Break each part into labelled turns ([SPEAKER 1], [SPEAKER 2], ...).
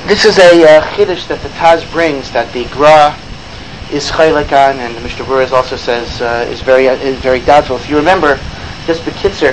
[SPEAKER 1] This is a chiddush that the Taz brings that the Gra is chaylik on, and the Mishnah Berurah also says is very doubtful. If you remember, just b'kitzer,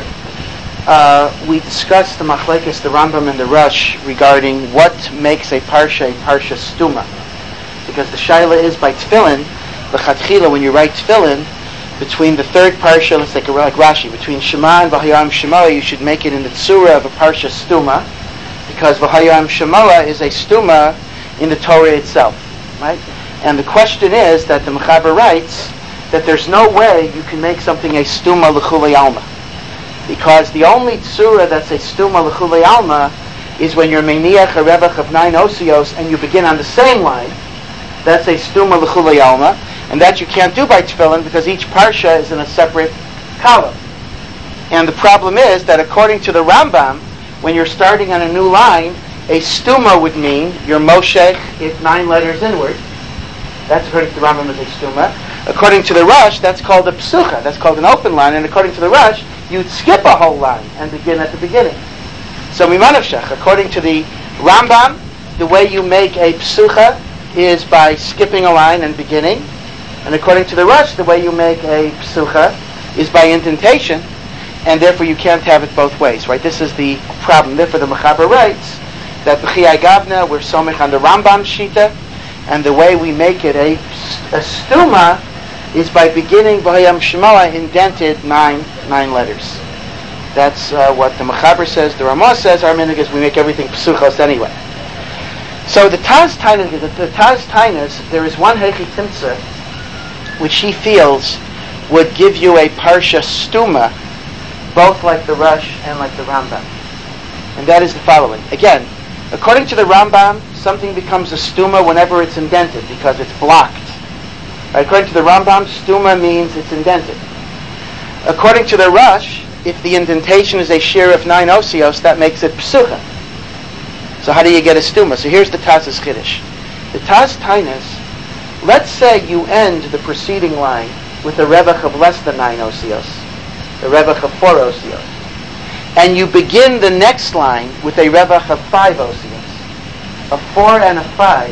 [SPEAKER 1] we discussed the machlekes, the Rambam and the Rush regarding what makes a parsha stuma, because the shaila is by tefillin, the chatchila when you write tefillin between the third parsha, let's take like Rashi, between Shema and V'hayam Shemoah, you should make it in the tzura of a parsha stuma, because V'hayam Shemoah is a stuma in the Torah itself, right? And the question is that the Mechaber writes that there's no way you can make something a stuma l'chulei alma, because the only tzura that's a stuma l'chulei alma is when you're meniach a revach of 9 osios and you begin on the same line. That's a stuma l'chulei alma, and that you can't do by tefillin because each parsha is in a separate column. And the problem is that according to the Rambam, when you're starting on a new line, a stuma would mean your moshech is 9 letters inward. That's according to the Rambam as a stuma. According to the Rush, that's called a psucha. That's called an open line. And according to the Rush, you'd skip a whole line and begin at the beginning. So mimanavshach, according to the Rambam, the way you make a psucha is by skipping a line and beginning. And according to the Rush, the way you make a psucha is by indentation. And therefore you can't have it both ways, right? This is the problem. Therefore the Mechaber writes that b'chiyai gavna, we're somich on the Rambam shita, and the way we make it a stuma is by beginning V'hayam Shemoah indented 9 letters. That's what the Mechaber says. The Ramah says our minhag is we make everything psuchos anyway. So the Taz Tainas, there is one Heichi Timtzah which he feels would give you a parsha stuma, both like the Rush and like the Rambam. And that is the following. Again, according to the Rambam, something becomes a stuma whenever it's indented because it's blocked. Right? According to the Rambam, stuma means it's indented. According to the Rush, if the indentation is a shir of 9 osios, that makes it psucha. So how do you get a stuma? So here's the Taz's chiddush. The Taz Tainas, let's say you end the preceding line with a revach of less than 9 osios, a revach of 4 osios, and you begin the next line with a revach of 5 osios, a 4 and a 5.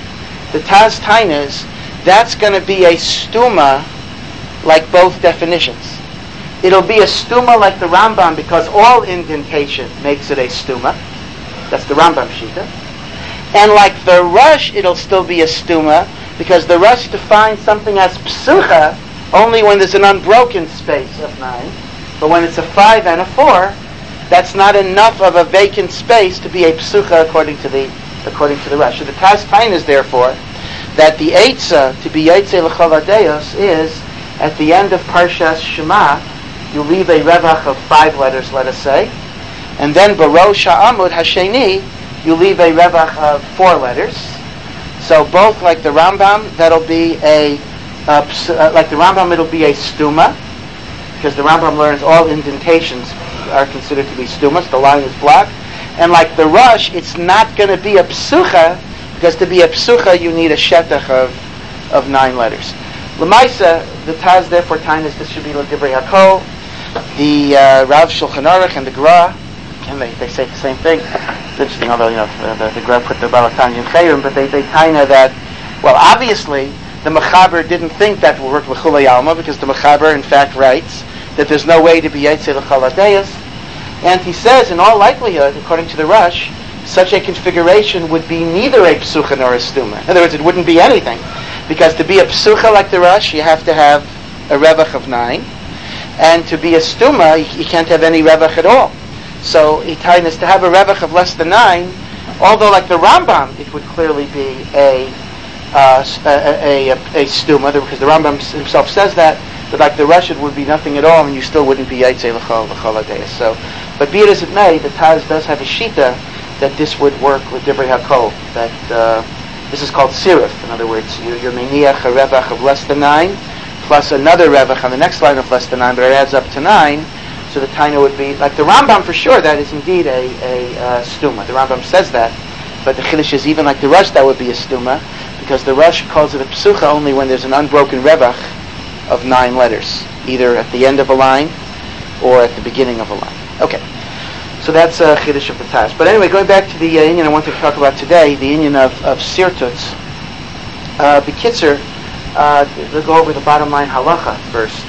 [SPEAKER 1] The Taz Tainas, that's going to be a stuma like both definitions. It'll be a stuma like the Rambam because all indentation makes it a stuma. That's the Rambam shita. And like the Rush, it'll still be a stuma because the Rush defines something as psucha only when there's an unbroken space of 9. But when it's a 5 and a 4, that's not enough of a vacant space to be a psucha according to the Rush. So the Taz Tainas, therefore, that the Eitzah to be Yaitzeh L'chol Hadeos is at the end of Parshas Shema, you leave a revach of 5 letters, let us say, and then Barosh Ha'amud Hasheni, you leave a revach of 4 letters. So both like the Rambam, that'll be like the Rambam, it'll be a stuma, because the Rambam learns all indentations are considered to be stumas, the line is blocked. And like the Rush, it's not going to be a psucha, because to be a psucha you need a shetach of 9 letters. L'maisa, the Taz therefore Tainas, this should be L'divrei HaKol. The Rav Shulchan Aruch and the Gra, and they say the same thing. It's interesting, although the Gra put the Balatanya in Chayrim, but they Taina that, well, obviously the Mechaber didn't think that would work l'chulei alma, because the Mechaber in fact writes that there's no way to be Yaitzeh L'chol Hadeos, and he says in all likelihood, according to the Rush, such a configuration would be neither a psucha nor a stuma. In other words, it wouldn't be anything, because to be a psucha like the Rush, you have to have a revach of 9, and to be a stuma, you can't have any revach at all. So Itainas, to have a revach of less than 9, although like the Rambam, it would clearly be a stuma, because the Rambam himself says that, but like the Rush, it would be nothing at all, and you still wouldn't be Yaitzeh L'chol Hadeos. So, but be it as it may, the Taz does have a shita that this would work with Divrei HaKol, that this is called sirif. In other words, you're meniach a revach of less than 9, plus another revach on the next line of less than 9, but it adds up to 9, so the taina would be, like the Rambam for sure, that is indeed a stuma. The Rambam says that, but the chiddush is even like the Rush, that would be a stuma, because the Rush calls it a psucha only when there's an unbroken revach of 9 letters, either at the end of a line or at the beginning of a line. Okay. So that's a chiddush of the Taz. But anyway, going back to the inyan I wanted to talk about today, the inyan of sirtuts. B'kitzer, we'll go over the bottom line halacha first.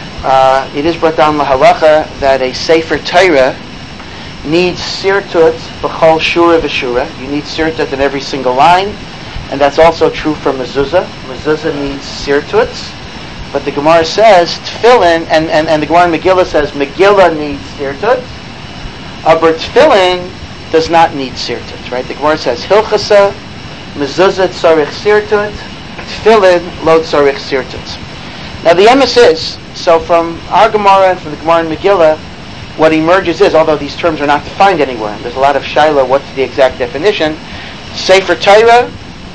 [SPEAKER 1] It is brought down la halacha that a sefer Torah needs sirtut b'chol shura v'shura. You need sirtut in every single line, and that's also true for mezuzah. Mezuzah needs sirtuts, but the Gemara says tefillin, and the Gemara in Megillah says Megillah needs sirtuts. But tefillin does not need sirtut, right? The Gemara says hilchasa mezuzah tzarich sirtut, tefillin lo tzarich sirtut. Now the emes is, so from our Gemara and from the Gemara in Megillah, what emerges is, although these terms are not defined anywhere, and there's a lot of shaila, what's the exact definition? Sefer Torah,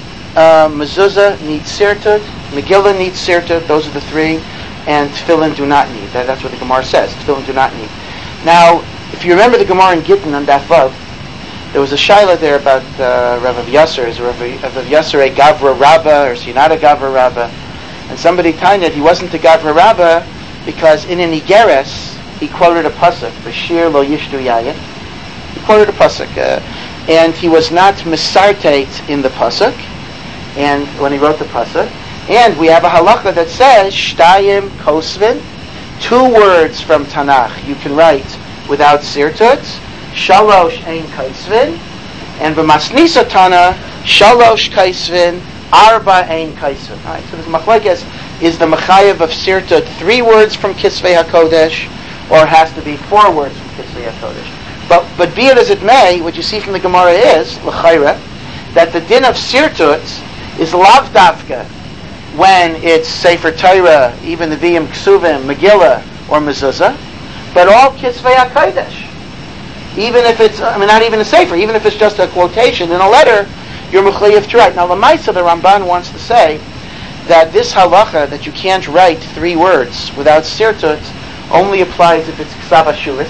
[SPEAKER 1] mezuzah needs sirtut, Megillah needs sirtut, those are the three, and tefillin do not need. That's what the Gemara says, tefillin do not need. Now, if you remember the Gemara in Gittin on Daf Vav, there was a shaila there about Rav Yasser. Is Rav Yasser a Gavra Rabba, or is he not a Gavra Rabba? And somebody told that he wasn't a Gavra Rabba because in an Igeres, he quoted a pasuk, Bashir lo yishtu yayin. He quoted a pasuk, and he was not misartate in the pasuk, and when he wrote the pasuk, and we have a halacha that says shtayim kosvin, 2 words from Tanakh you can write without sirtut, shalosh ein kaisvin, and b'masnisa tana shalosh kaisvin, arba ein kaisvin. All right, so this machlekes is the mechayev of sirtut 3 words from Kisvei HaKodesh, or has to be 4 words from Kisvei HaKodesh. But be it as it may, what you see from the Gemara is l'chayra that the din of sirtut is lav dafka when it's Sefer Torah, even the V'im Ksuvim, Megillah, or Mezuzah, but all Kisvei HaKodesh. Even if it's, not even a Sefer, even if it's just a quotation in a letter, you're mechayev to write. Now, Lamaisa, the Ramban wants to say that this halacha, that you can't write 3 words without sirtut, only applies if it's Ksav Ashuris.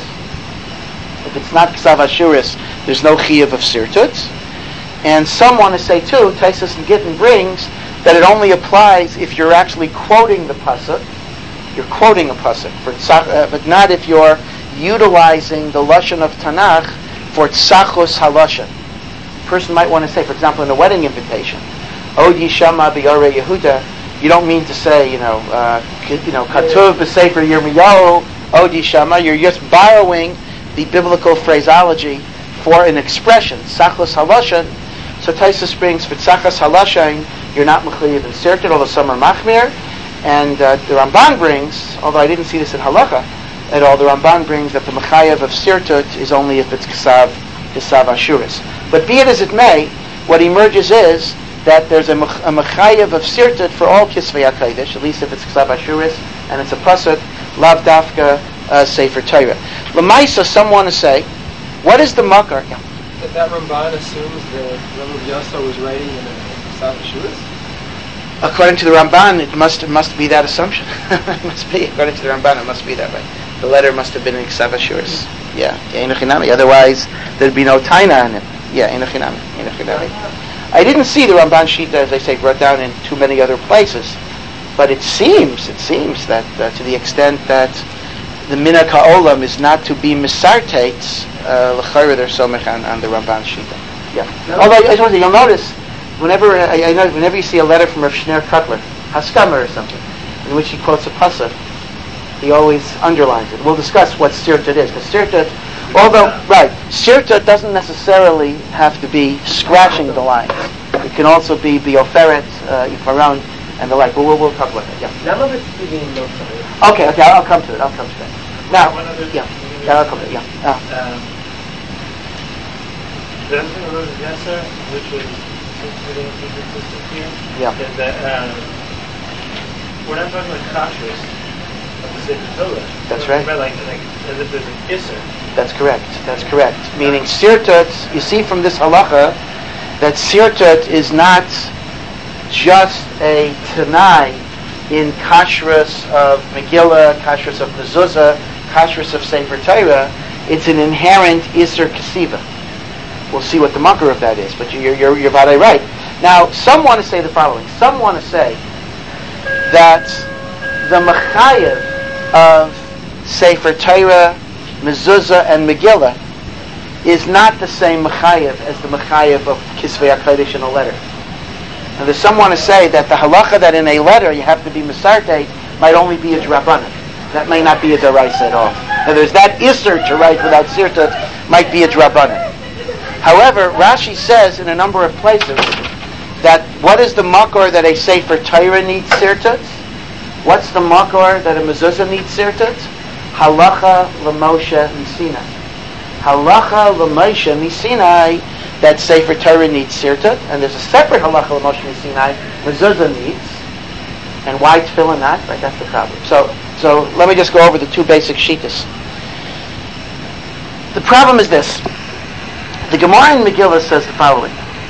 [SPEAKER 1] If it's not Ksav Ashuris, there's no chiyuv of sirtut. And some want to say too, Taisus and Gittin brings, that it only applies if you're actually quoting the pasuk. You're quoting a pasuk, but not if you're utilizing the lashon of Tanakh for tzachos halashon. A person might want to say, for example, in a wedding invitation, Od Yishama B'Yarei Yehuda. You don't mean to say, Katuv B'Sefer Yirmiyahu Od Yishama. You're just borrowing the biblical phraseology for an expression, tzachos halashon. So Taisus brings for tzachos halashon, you're not mechayev inserted, although some are machmir. And the Ramban brings, although I didn't see this in halacha at all, the Ramban brings that the mechayev of sirtut is only if it's ksav ashuris. But be it as it may, what emerges is that there's a mechayev of sirtut for all Kisvei HaKodesh, at least if it's ksav ashuris, and it's a pasuk, lav dafka sefer Torah. L'maisa, some want to say, what is the makar? Yeah.
[SPEAKER 2] That Ramban assumes that Rav Yasser was writing in a ksav ashuris?
[SPEAKER 1] According to the Ramban, it must be that assumption. It must be, according to the Ramban, it must be that way. The letter must have been in Ksav Ashuris. Yeah, Einochinami. Otherwise, there'd be no taina in it. Yeah, Einochinami. I didn't see the Ramban Shita, as I say, brought down in too many other places. But it seems that to the extent that the Minhag HaOlam is not to be misartates, l'chayra they're somech on the Ramban Shita. Yeah. Although, I just want to say, you'll notice, whenever you see a letter from Rav Shner Kotler, Haskama or something, in which he quotes a pasuk, he always underlines it. We'll discuss what sirtut is, because sirtut doesn't necessarily have to be scratching the lines. It can also be bioferet, ifaron, and the like. But we'll talk about that. Yeah. Okay. I'll come to it. Now, I'll come to it. Yeah.
[SPEAKER 3] Yeah. Is that we're not talking about kashrus of the Sefer Torah.
[SPEAKER 1] That's right.
[SPEAKER 3] Like as if there's an isser.
[SPEAKER 1] That's correct. Meaning sirtut, you see from this halacha that sirtut is not just a tanai in kashrus of Megillah, kashrus of mezuzah, kashrus of Sefer Torah. It's an inherent isser kasiva. We'll see what the makar of that is, but you're very right. Now, some want to say the following. Some want to say that the mechayev of Sefer Torah, Mezuzah, and Megillah is not the same mechayev as the mechayev of Kisvei HaKodesh in a letter. And there's someone to say that the halacha that in a letter you have to be Mesarte might only be a Drabanan. That may not be a Daraisa at all. Now there's that Isser to write without Sirtut might be a Drabanan. However, Rashi says in a number of places that what is the makor that a Sefer Torah needs Sirtut? What's the makor that a mezuzah needs Sirtut? Halacha l'Moshe Misinai. Halacha l'Moshe Misinai, that Sefer Torah needs Sirtut, and there's a separate halacha l'Moshe Misinai mezuzah needs. And why tefillin not? Right, that's the problem. So let me just go over the two basic shittas. The problem is this. The Gemara in Megillah says the following,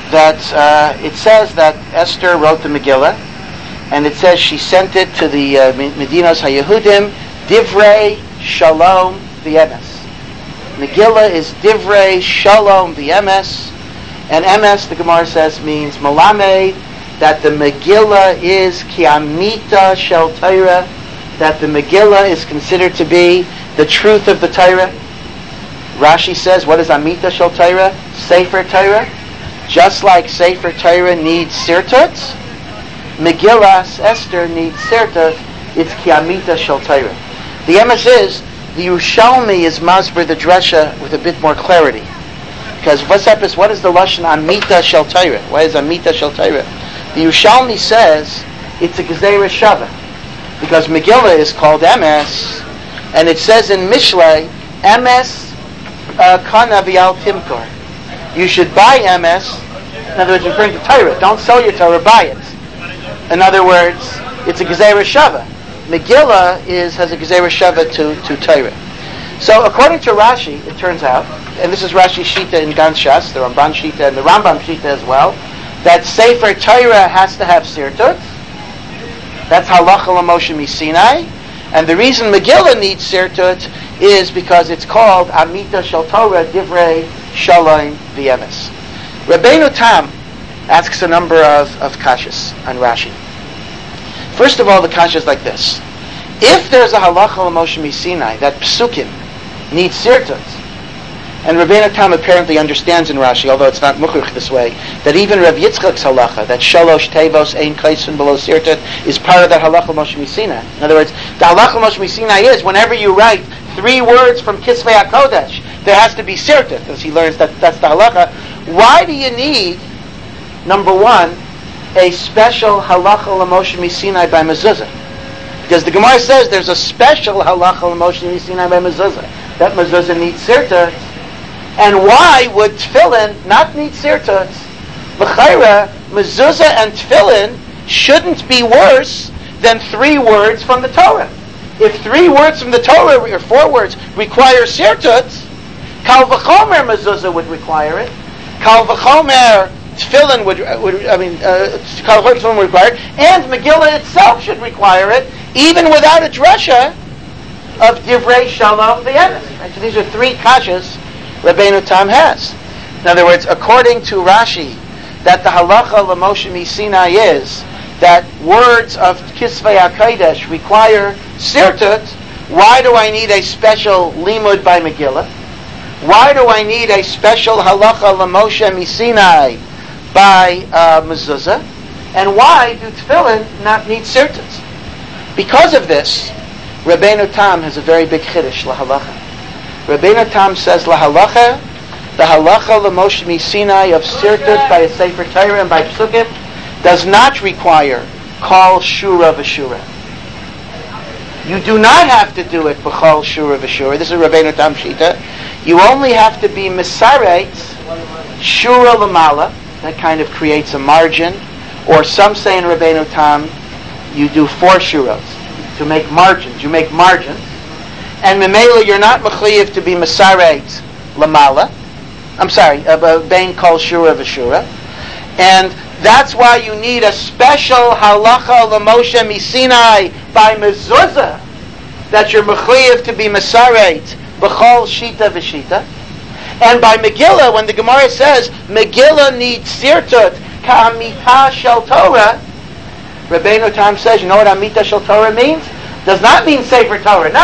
[SPEAKER 1] that it says that Esther wrote the Megillah, and it says she sent it to the Medinos HaYehudim, Divrei Shalom V'Emes. Megillah is Divrei Shalom V'Emes, and Emes, the Gemara says, means Malamed, that the Megillah is Kiamita Shel Torah, that the Megillah is considered to be the truth of the Torah. Rashi says, what is Amita Shel Torah? Sefer Torah. Just like Sefer Torah needs Sirtut, Megillah, Esther, needs Sirtut, it's Kiamita Shel Torah. The emes is, the Yerushalmi is Masber the Dresha with a bit more clarity. Because what is the Lashon Amita Shel Torah? Why is Amita Shel Torah? The Yerushalmi says it's a Gezerah Shava. Because Megillah is called Emes, and it says in Mishlei, Emes Kana V'al Timkor. You should buy Emes, in other words, referring to Torah. Don't sell your Torah, buy it. In other words, it's a Gezerah Shava. Megillah has a Gezerah Shava to Torah. So according to Rashi, it turns out, and this is Rashi's Shita in Gan Shas, the Ramban Shita and the Rambam Shita as well, that Sefer Torah has to have Sirtut. That's Halacha l'Moshe Misinai. And the reason Megillah needs Sirtut is because it's called Amita Shel Torah Divrei Shalom V'Emes. Rabbeinu Tam asks a number of kashas on Rashi. First of all, the kasha is like this. If there's a Halacha l'Moshe Misinai, that Psukim needs Sirtut, and Rabbeinu Tam apparently understands in Rashi, although it's not mukhrich this way, that even Rav Yitzchak's halacha, that Shalosh Tevos Ein Kaisun Below Sirtut, is part of that halacha Moshe Misinai. In other words, the halacha Moshe Misinai is whenever you write 3 words from Kisvei HaKodesh, there has to be Sirtut, as he learns that's the halacha. Why do you need, number one, a special halacha Moshe Misinai by mezuzah? Because the Gemara says there's a special halacha Moshe Misinai by mezuzah. That mezuzah needs Sirtut. And why would tefillin not need Sirtut? L'chayra, mezuzah and tefillin shouldn't be worse than 3 words from the Torah. If 3 words from the Torah, or 4 words, require Sirtut, Kal v'chomer mezuzah would require it. Kal v'chomer tefillin Kal v'chomer tefillin would require it. And Megillah itself should require it, even without a drasha of Divrei Shalom V'Emes. Right? So these are 3 kashas Rabbeinu Tam has. In other words, according to Rashi, that the halacha l'Moshe Misinai is that words of Kisvei HaKodesh require Sirtut. Why do I need a special limud by Megillah? Why do I need a special halacha l'Moshe Misinai by mezuzah? And why do tefillin not need Sirtut? Because of this, Rabbeinu Tam has a very big chiddush lahalacha. Rabbeinu Tam says lahalacha, the halacha l'Moshe Misinai of Sirtut by a Sefer Torah and by Psukim does not require kol shura v'shura. You do not have to do it b'chol shura v'shura. This is Rabbeinu Tam Shita. You only have to be misaret shura l'mala. That kind of creates a margin. Or some say in Rabbeinu Tam, you do 4 shuros to make margins. You make margins. And memela, you're not mechayiv to be misaret l'mala. I'm sorry, bein kol shura v'shura. And that's why you need a special halacha l'Moshe Misinai by mezuzah, that you're mechayiv to be misaret b'chol shita v'shita. And by Megillah, when the Gemara says Megillah needs Sirtut ka'amita shel Torah, Rabbeinu Tam says, you know what Amita shel Torah means? Does not mean Sefer Torah. No.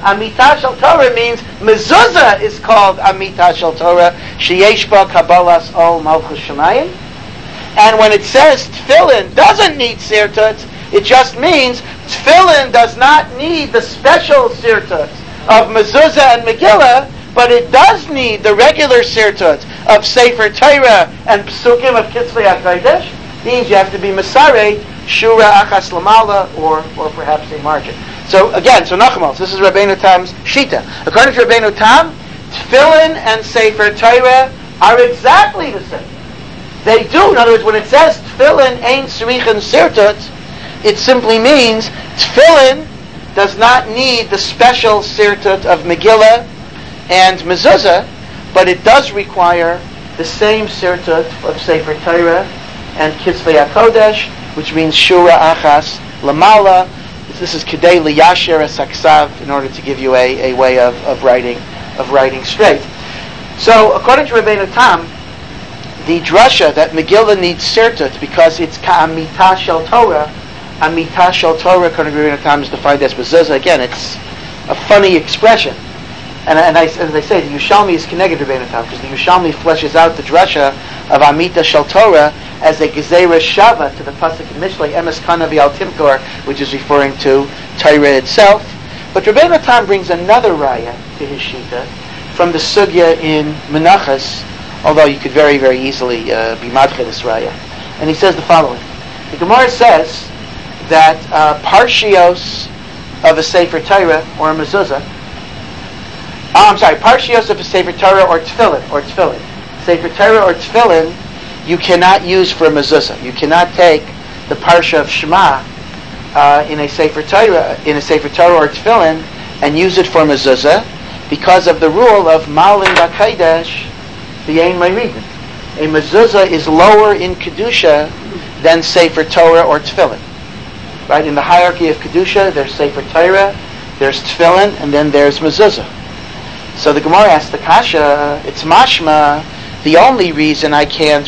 [SPEAKER 1] Amitah Shel Torah means mezuzah is called Amitah Shel Torah, sheyesh ba kabbalas ol malchus shamayim. And when it says tefillin doesn't need sirtut, it just means tefillin does not need the special sirtut of mezuzah and Megillah, but it does need the regular sirtut of Sefer Torah and psukim of Kitzvei HaKodesh. Means you have to be Masarei, Shura Achas Lamala, or perhaps a margin. So again, Nachamos, this is Rabbeinu Tam's Shita. According to Rabbeinu Tam, Tefillin and Sefer Torah are exactly the same. They do. In other words, when it says Tefillin Ein Tzrichin Sirtut, it simply means Tefillin does not need the special Sirtut of Megillah and Mezuzah, but it does require the same Sirtut of Sefer Torah and Kitzvei HaKodesh, which means Shura Achas Lamala. This is Kedei Liyasher Saksav, in order to give you a way of writing straight. So, according to Rabbeinu Tam, the drasha that Megillah needs Sirtut because it's Ka'amitah Shel Torah. Amitah Shel Torah, according to Rabbeinu Tam, is defined as mezuzah. Again, it's a funny expression. And as I say, the Yushalmi is connected to Rabbeinu Tam, because the Yushalmi fleshes out the drasha of Amitah Shel Torah as a Gezerah Shava to the pasuk in Mishlei, Emes Kana V'Al Timkor, which is referring to Torah itself. But Rabbeinu Tam brings another raya to his shita from the sugya in Menachos, although you could very, very easily be madcha this raya. And he says the following. The Gemara says that parshios of a Sefer Torah or a mezuzah, parshios of a Sefer Torah or tefillin. Sefer Torah or tefillin you cannot use for a mezuzah. You cannot take the parsha of Shema in a Sefer Torah or tefillin and use it for mezuzah because of the rule of malin b'kodesh v'yein ma'ridin. A mezuzah is lower in kedusha than Sefer Torah or tefillin. Right, in the hierarchy of kedusha, there's Sefer Torah, there's tefillin, and then there's mezuzah. So the Gemara asks the kasha, it's mashma, the only reason I can't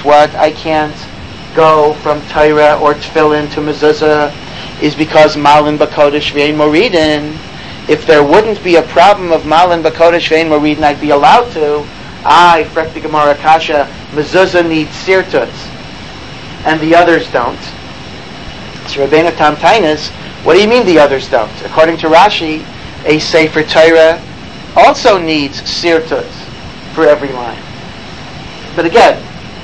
[SPEAKER 1] go from Torah or tefillin to mezuzah is because malin b'kodesh v'ein moridin. If there wouldn't be a problem of malin b'kodesh v'ein moridin, I'd be allowed to. Frek the Gemara kasha, mezuzah needs sirtut, and the others don't. So Rabbeinu Tam Tainas, what do you mean the others don't? According to Rashi, a Sefer Torah also needs sirtut for every line. But again,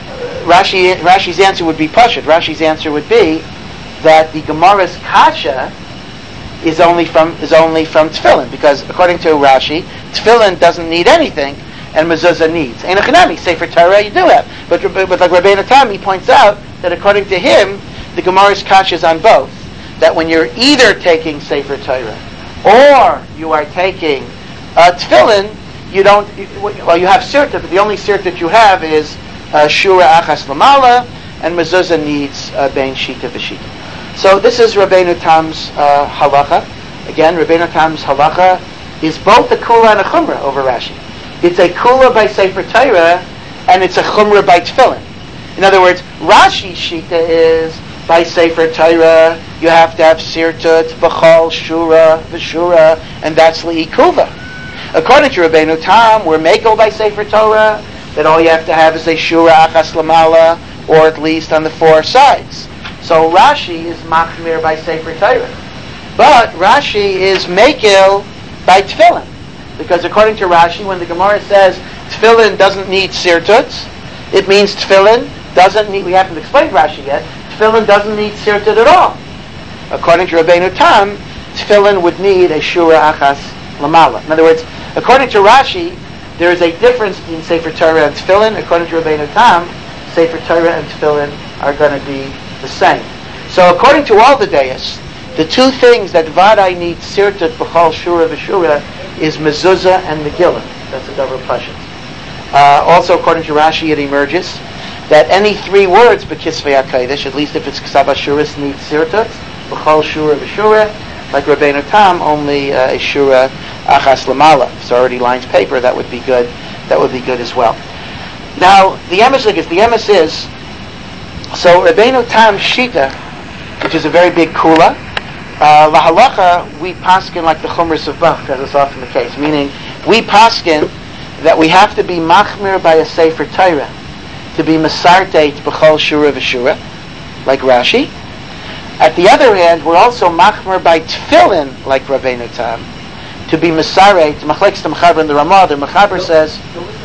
[SPEAKER 1] Rashi's answer would be pashut. Rashi's answer would be that the Gemara's kasha is only from tefillin, because according to Rashi, tefillin doesn't need anything, and mezuzah needs. Ein achanami, Sefer Torah you do have, but like Rabbeinu Tam, he points out that according to him, the Gemara's kasha is on both. That when you're either taking Sefer Torah or you are taking tefillin, you have sirtut, but the only sirtut you have is Shura Achas Lamala, and mezuzah needs Bein Shita V'Shita. So this is Rabbeinu Tam's halacha. Again, Rabbeinu Tam's halacha is both a kula and a chumrah over Rashi. It's a kula by Sefer Torah, and it's a chumrah by tefillin. In other words, Rashi's shita is by Sefer Torah, you have to have sirtut, b'chol, shura, v'shura, and that's li'ikuva. According to Rabbeinu Tam, we're mekel by Sefer Torah, that all you have to have is a shura achas lamala, or at least on the four sides. So Rashi is machmir by Sefer Torah. But Rashi is mekel by tefillin. Because according to Rashi, when the Gemara says tefillin doesn't need sirtut, it means tefillin doesn't need, we haven't explained Rashi yet, tefillin doesn't need sirtut at all. According to Rabbeinu Tam, tefillin would need a shura achas lamala. In other words, according to Rashi, there is a difference between Sefer Torah and tefillin. According to Rabbeinu Tam, Sefer Torah and tefillin are going to be the same. So according to all the deis, the two things that Vadai needs sirtut b'chol shura v'shura is mezuzah and Megillah. That's a double pashut. Also, according to Rashi, it emerges that any three words b'kisvei HaKodesh, at least if it's ksav ashuris, needs sirtut b'chol shura v'shura. Like Rabbeinu Tam, only a shura achas lamala. If it's already lines paper, that would be good. That would be good as well. Now, the emes is so Rabbeinu Tam shita, which is a very big kula, Lahalacha, we paskin like the chumras of Bach, as is often the case. Meaning, we paskin that we have to be machmir by a sefer Torah to be masarteit b'chol shura v'shura, like Rashi. At the other hand, we're also machmir by tefillin, like Rabbeinu Tam, to be masarteit. Machlekes the Mechaber and the Ramah. The Mechaber says,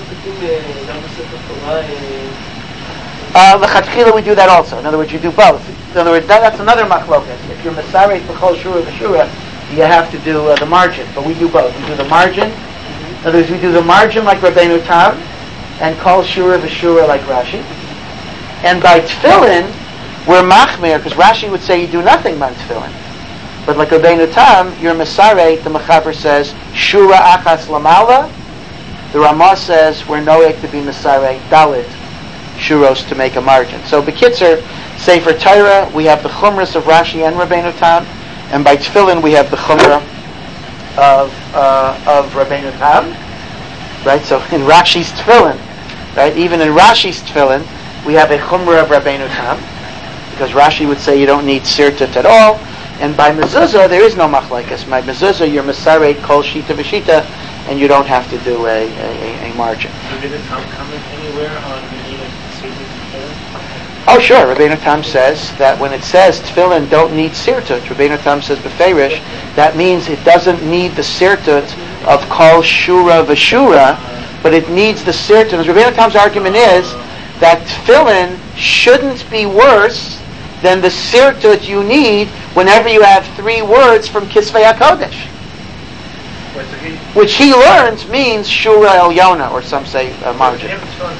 [SPEAKER 1] lechatchila we do that also. In other words, you do both. In other words, that's another machlokas. If you're masarteit b'chol shura v'shura, you have to do the margin. But we do both. We do the margin. In other words, we do the margin like Rabbeinu Tam, and kol shura v'shura like Rashi. And by tefillin, we're machmir, because Rashi would say you do nothing by tefillin. But like Rabbeinu Tam, you're masarei, the Mechaber says, shura achas lamala. The Ramah says, we're noek to be masarei, dalit, shuros to make a margin. So Bekitzer, Sefer Torah, we have the chumras of Rashi and Rabbeinu Tam, and by tefillin we have the chumrah of Rabbeinu Tam, right? So in Rashi's tefillin, right? Even in Rashi's tefillin, we have a chumrah of Rabbeinu Tam, because Rashi would say you don't need sirtut at all. And by mezuzah, there is no machlekes. By mezuzah, you're masareit kol shita v'shita, and you don't have to do a margin.
[SPEAKER 3] Did the Tom comment anywhere on the need of sirtut tefillin?
[SPEAKER 1] Oh, sure. Rabbeinu Tam says that when it says tefillin don't need sirtut, Rabbeinu Tam says beferish, that means it doesn't need the sirtut of kol shura v'shura, but it needs the sirtut. Rabbeinu Tam's argument is that tefillin shouldn't be worse than the sirtut you need whenever you have 3 words from Kisvei HaKodesh. Which he learns means Shura Elyona, or some say margin.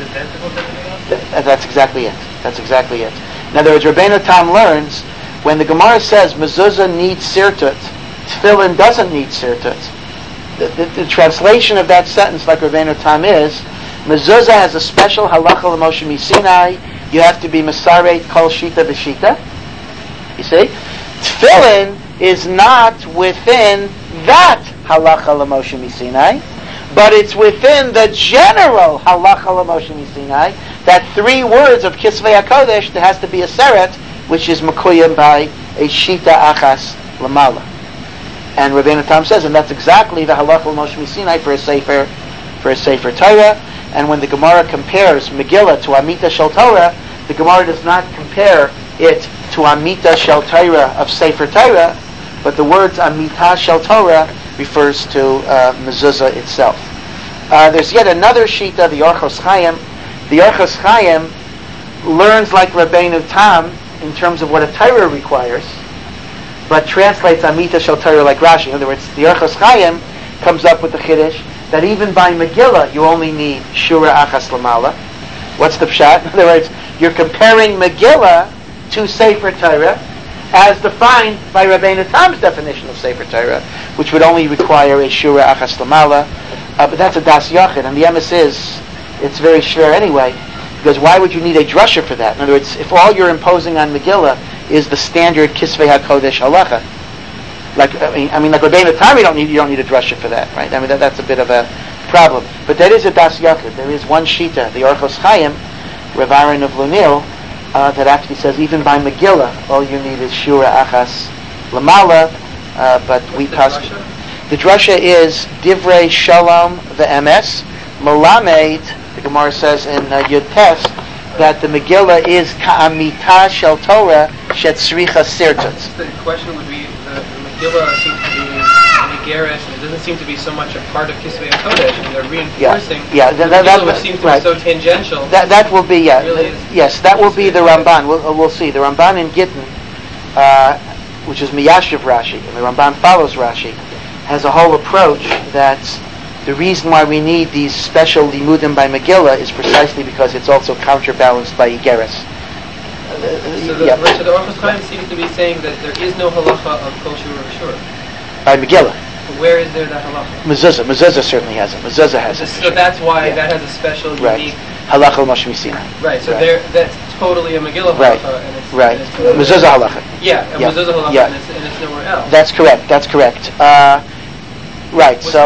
[SPEAKER 1] That's exactly it. That's exactly it. In other words, Rabbeinu Tam learns when the Gemara says mezuzah needs sirtut, tefillin doesn't need sirtut. The translation of that sentence, like Rabbeinu Tam, is mezuzah has a special halacha l'Moshe Sinai. You have to be masareit kol shita v'shita. You see, tefillin is not within that halacha l'Moshe Sinai, but it's within the general halacha l'Moshe Sinai. That 3 words of Kisvei HaKodesh, there has to be a seret, which is mekuyim by a shita achas lamala. And Rabbeinu Tam says, and that's exactly the halacha l'Moshe Sinai for a sefer Torah. And when the Gemara compares Megillah to Amita Shel Torah, the Gemara does not compare it to Amita Shel Torah of Sefer Torah, but the words Amita Shel Torah refers to mezuzah itself. There's yet another shita, the Orchos Chaim. The Orchos Chaim learns like Rabbeinu Tam in terms of what a Torah requires, but translates Amita Shel Torah like Rashi. In other words, the Orchos Chaim comes up with the Chiddush that even by Megillah you only need Shura Achas Lamala. What's the pshat? In other words, you're comparing Megillah to Sefer Torah as defined by Rabbeinu Tam's definition of Sefer Torah, which would only require a Shura Achas Lamala. But that's a Das Yachid, and the emes is, it's very shver anyway, because why would you need a drasha for that? In other words, if all you're imposing on Megillah is the standard Kisvei HaKodesh halacha, like Rabbeinu Tam, you don't need a drasha for that, right? I mean that's a bit of a problem. But there is a Das Yachid. There is one shita, the Orchos Chaim, Rav Aaron of Lunil, that actually says even by Megillah, all you need is Shura Achas Lamala. But we pass. The drasha is Divrei Shalom ve'emes Melamed. The Gemara says in Yud Tes that the Megillah is Ka'amita Shel Torah Shetzricha Sirtut.
[SPEAKER 2] The question would be, the Megillah seems to be Megaris, and it doesn't seem to be so much a part of Kisvei HaKodesh, and they're reinforcing. Megillah would seem to be so tangential.
[SPEAKER 1] That will be,
[SPEAKER 2] Really
[SPEAKER 1] yes, that will be the Ramban. We'll see. The Ramban in Gittin, which is Miyashiv Rashi, and the Ramban follows Rashi, has a whole approach that the reason why we need these special limudim by Megillah is precisely because it's also counterbalanced by Igeris.
[SPEAKER 2] So the Orchos Chaim seems to be saying that there is no halacha of kol shura v'shura.
[SPEAKER 1] By Megillah.
[SPEAKER 2] Where is there that halacha?
[SPEAKER 1] Mezuzah certainly has it. Mezuzah has it.
[SPEAKER 2] So that's why that has a special, unique...
[SPEAKER 1] Halacha l'Moshe Sinai.
[SPEAKER 2] Right, so that's totally a Megillah halacha. And it's,
[SPEAKER 1] right.
[SPEAKER 2] And it's totally
[SPEAKER 1] Mezuzah halacha.
[SPEAKER 2] Mezuzah halacha, and it's nowhere else.
[SPEAKER 1] That's correct. Right,
[SPEAKER 2] It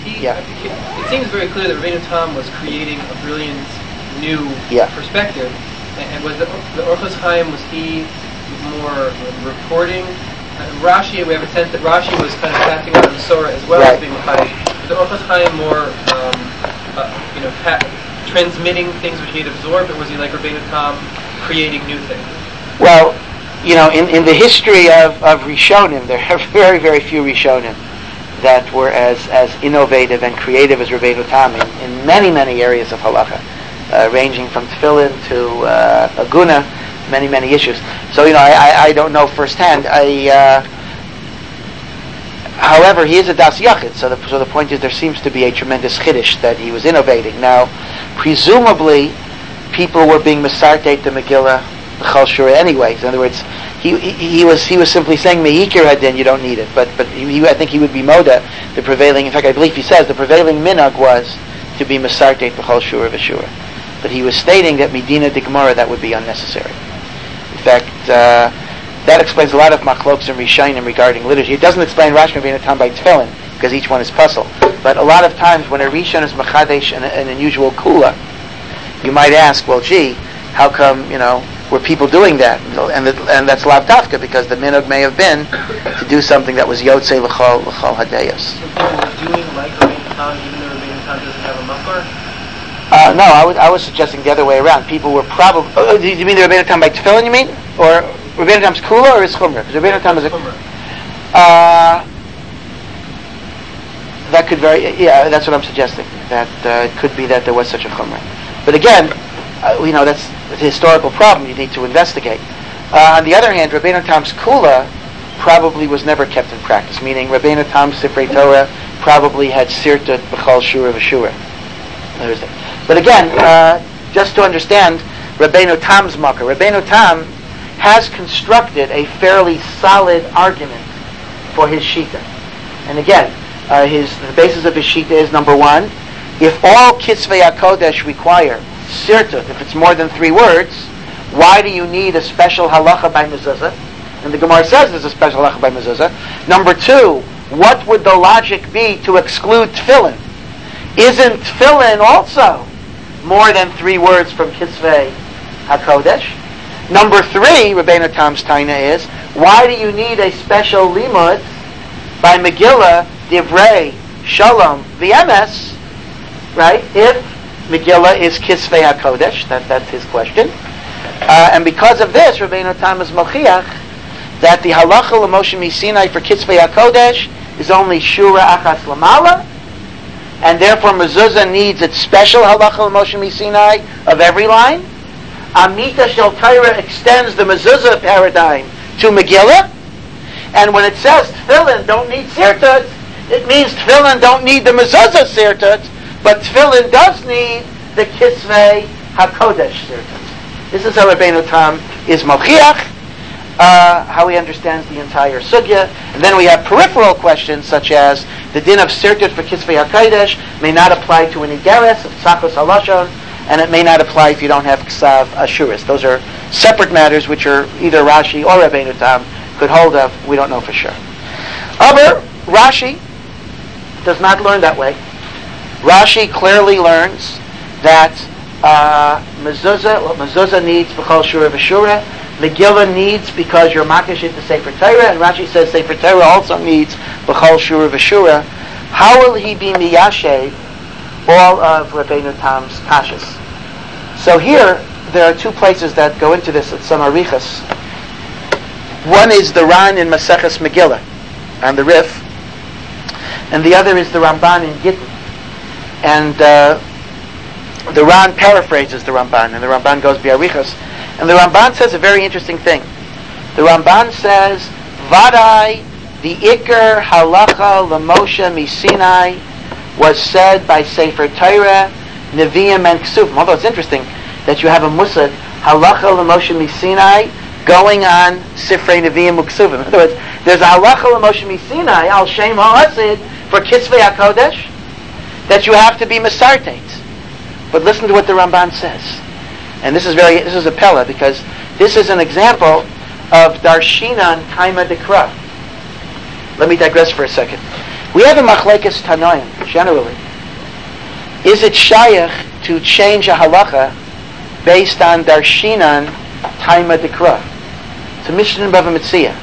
[SPEAKER 2] seems very clear that Rabbeinu Tam was creating a brilliant new perspective. And was the Orchos Chaim, was he more reporting Rashi, we have a sense that Rashi was kind of passing on the Surah as well as being Machadish. The Orchos Chaim more, transmitting things which he had absorbed, or was he like Rabbeinu Tam, creating new things?
[SPEAKER 1] Well, in the history of Rishonim, there are very, very few Rishonim that were as innovative and creative as Rabbeinu Tam in many, many areas of halacha, ranging from tefillin to aguna, many, many issues. So, I don't know firsthand. However, he is a das yachid, so the point is there seems to be a tremendous chiddush that he was innovating. Now, presumably, people were being mesarteit the Megillah, the Chol Shura anyways. In other words, he was simply saying Mehikir Hadin, you don't need it. But I think he would be moda, the prevailing, in fact I believe he says, the prevailing minhag was to be mesarteit the Chol Shura v'Shura. But he was stating that Medina de Gemara, that would be unnecessary. In fact, that explains a lot of machloks and rishonim regarding liturgy. It doesn't explain Rashi Rabbeinu Tam by tefillin, because each one is puzzle. But a lot of times when a rishon is machadesh an unusual kula, you might ask, well, gee, how come, were people doing that? And that's lav tafka, because the minhag may have been to do something that was yotzei l'chol hadeyos.
[SPEAKER 2] So people were doing like Rabbeinu Tam, even though Rabbeinu Tam doesn't have a makor?
[SPEAKER 1] No, I was suggesting the other way around. People were probably... Oh, do you mean the Rabbeinu Tam by tefillin, you mean? Or Rabbeinu Tam's kula or his chumrah? Because Rabbeinu Tam is a... that could vary... Yeah, that's what I'm suggesting. That it could be that there was such a chumrah. But again, that's a historical problem you need to investigate. On the other hand, Rabbeinu Tam's kula probably was never kept in practice, meaning Rabbeinu Tam's Sifrei Torah probably had sirtut b'chol shura v'shura. But again, just to understand Rabbeinu Tam's makar, Rabbeinu Tam has constructed a fairly solid argument for his shita. And again, the basis of his shita is, number one, if all Kisvei HaKodesh require sirtut, if it's more than 3 words, why do you need a special halacha by mezuzah? And the Gemara says there's a special halacha by mezuzah. Number 2, what would the logic be to exclude tefillin? Isn't tefillin also more than 3 words from Kisvei HaKodesh? Number 3, Rabbeinu Tam's taina is, why do you need a special limud by Megillah, Divrei, Shalom, VMS, right? If Megillah is Kisvei HaKodesh, that's his question. And because of this, Rabbeinu Tam is mochiach that the halacha l'Moshe Misinai for Kisvei HaKodesh is only Shura Achas Lamala, and therefore mezuzah needs its special halacha l'Moshe Misinai of every line. Amita Shel Torah extends the mezuzah paradigm to Megillah, and when it says tefillin don't need sirtut, it means tefillin don't need the mezuzah sirtut, but tefillin does need the Kisvei HaKodesh sirtut. This is how Rabbeinu Tam is mochiach, how he understands the entire sugya. And then we have peripheral questions such as the din of sirtut for Kisvei HaKodesh may not apply to an igeres of tzachos halashon, and it may not apply if you don't have ksav ashuris. Those are separate matters which are either Rashi or Rabbeinu Tam could hold of. We don't know for sure. Aber Rashi does not learn that way. Rashi clearly learns that mezuzah needs b'chol shura v'shura. Megillah needs because you're makish it to Sefer Torah, and Rashi says Sefer Torah also needs b'chol shura v'shura. How will he be miyashev all of Rabbeinu Tam's kashas? So here there are 2 places that go into this at some arichas. One is the Ran in Maseches Megillah on the Rif, and the other is the Ramban in Gittin. And the Ran paraphrases the Ramban, and the Ramban goes bi'arichas. And the Ramban says a very interesting thing. The Ramban says, Vadai, the Iker halacha l'Moshe Misinai was said by Sefer Torah, Nevi'im, and Ksuvim. Although it's interesting that you have a musad, halacha l'Moshe Misinai, going on Sifrei Nevi'im Uksuvim. In other words, there's a halacha l'Moshe Misinai, al Shem ha'asid, for Kisvei HaKodesh, that you have to be mesartet. But listen to what the Ramban says. And this is a pella, because this is an example of Darshinan Kaima Dekra. Let me digress for a second. We have a machlekes Tanoim, generally. Is it shayach to change a halacha based on Darshinan Kaima Dekra? It's a Mishnah in Bava Metzia.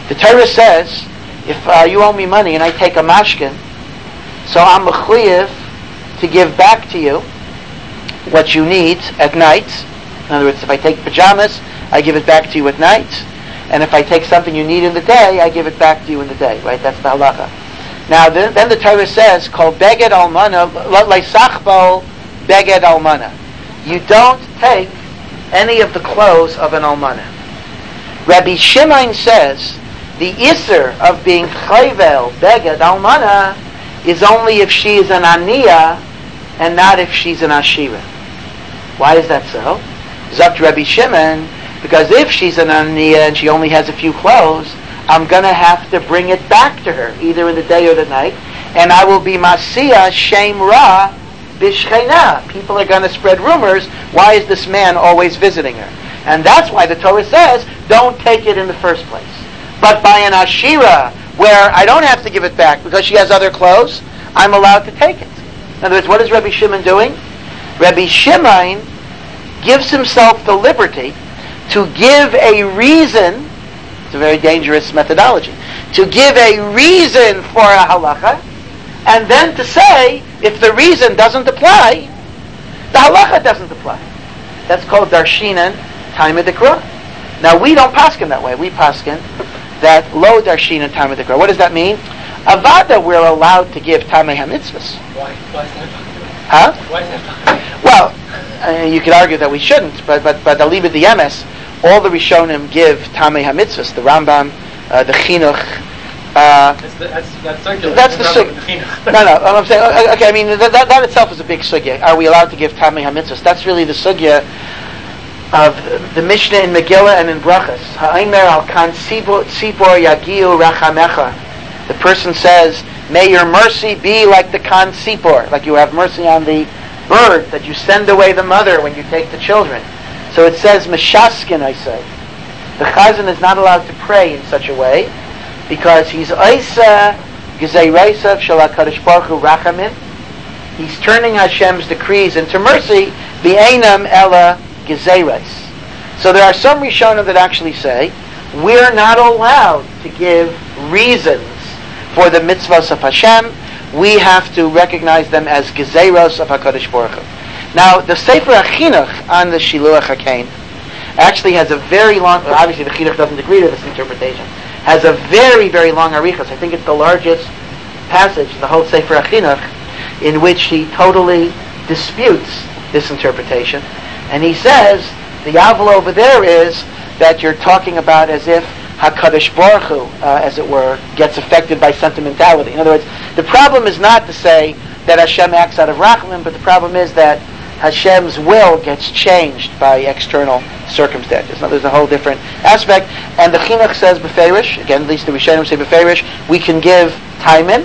[SPEAKER 1] The Torah says, if you owe me money and I take a mashkin, so I'm mechuyev to give back to you what you need at night. In other words, if I take pajamas, I give it back to you at night. And if I take something you need in the day, I give it back to you in the day. Right? That's the halacha. Now, then the Torah says, Kol beged almana, leisachbo beged almana. You don't take any of the clothes of an almana. Rabbi Shimon says, the iser of being chayvel beged almana is only if she is an aniyah and not if she's an ashira. Why is that so? Zakt Rabbi Shimon, because if she's an aniyah and she only has a few clothes, I'm going to have to bring it back to her, either in the day or the night, and I will be masiyah shem ra bishchena. People are going to spread rumors, why is this man always visiting her? And that's why the Torah says, don't take it in the first place. But by an ashira, where I don't have to give it back because she has other clothes, I'm allowed to take it. In other words, what is Rabbi Shimon doing? Rabbi Shimon gives himself the liberty to give a reason. It's a very dangerous methodology. To give a reason for a halacha, and then to say, if the reason doesn't apply, the halacha doesn't apply. That's called darshinan taamei d'kra. Now we don't paskin that way. We paskin that lo darshinan taamei d'kra. What does that mean? Avada, we're allowed to give taamei hamitzvahs.
[SPEAKER 2] Why is that?
[SPEAKER 1] Huh?
[SPEAKER 2] Why is that?
[SPEAKER 1] Well, you could argue that we shouldn't, but alibid the emes, all the Rishonim give taamei hamitzvahs. The Rambam, the Chinuch. That's the sugya. No. I'm saying, okay. I mean, that itself is a big sugya. Are we allowed to give taamei hamitzvahs? That's really the sugya of the Mishnah in Megillah and in Brachas. Ha'aymer al kan tzipor yagiu rachamecha. The person says, may your mercy be like the kan tzipor, like you have mercy on the bird that you send away the mother when you take the children. So it says meshaskin, I say. The chazan is not allowed to pray in such a way because he's oisa gezeireisav shel HaKadosh Baruch Hu rachamin. He's turning Hashem's decrees into mercy. B'einam ela gezeireis. So there are some Rishonim that actually say we're not allowed to give reasons for the mitzvahs of Hashem. We have to recognize them as gezeiros of HaKadosh Baruch Hu. Now, the Sefer HaChinuch on the Shiluach HaKain actually has a very long, obviously the Chinuch doesn't agree to this interpretation, has a very, very long arichos. I think it's the largest passage in the whole Sefer HaChinuch in which he totally disputes this interpretation. And he says, the aval over there is that you're talking about as if HaKadosh Baruch Hu, as it were, gets affected by sentimentality. In other words, the problem is not to say that Hashem acts out of rachamim, but the problem is that Hashem's will gets changed by external circumstances. Now, there's a whole different aspect. And the Chinuch says beferish, again, at least the Rishonim say beferish, we can give taimin.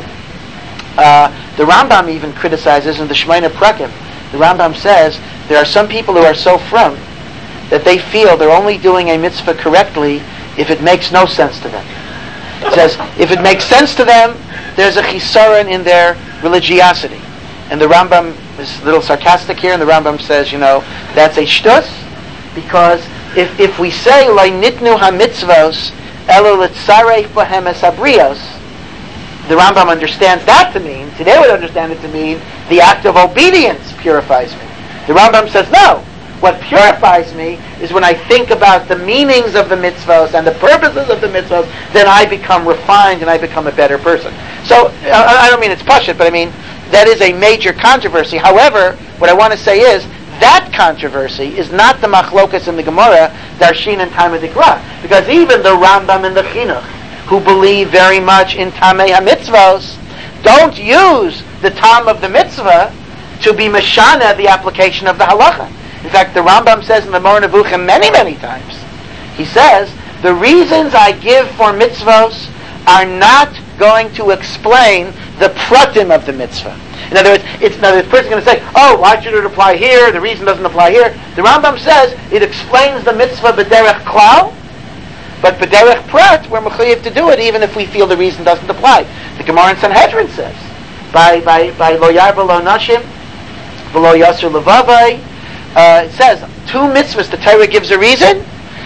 [SPEAKER 1] The Rambam even criticizes in the Shemona Prakim. The Rambam says there are some people who are so frum that they feel they're only doing a mitzvah correctly if it makes no sense to them. It says, if it makes sense to them, there's a chisaron in their religiosity. And the Rambam is a little sarcastic here, and the Rambam says, that's a shtus, because if we say, Lai nitnu ha-mitzvos, elo litzaref bohem es habrios, the Rambam understands that to mean, today would understand it to mean, the act of obedience purifies me. The Rambam says, no. What purifies me is when I think about the meanings of the mitzvahs and the purposes of the mitzvahs, then I become refined and I become a better person. So, I don't mean it's pashut, but I mean, that is a major controversy. However, what I want to say is, that controversy is not the machlokas in the Gemara, darshin and taamei d'kra. Because even the Rambam and the Chinuch, who believe very much in taamei ha-mitzvahs, don't use the tam of the mitzvah to be mashana the application of the halacha. In fact, the Rambam says in the Moreh Nevuchim many, many times, he says, the reasons I give for mitzvahs are not going to explain the pratim of the mitzvah. In other words, the person's going to say, why should it apply here? The reason doesn't apply here. The Rambam says it explains the mitzvah b'derech klal, but b'derech prat, we're mechuyev to do it even if we feel the reason doesn't apply. The Gemara in Sanhedrin says, by lo yarba lo nashim, v'lo yasur levavai, it says, two mitzvahs, the Torah gives a reason,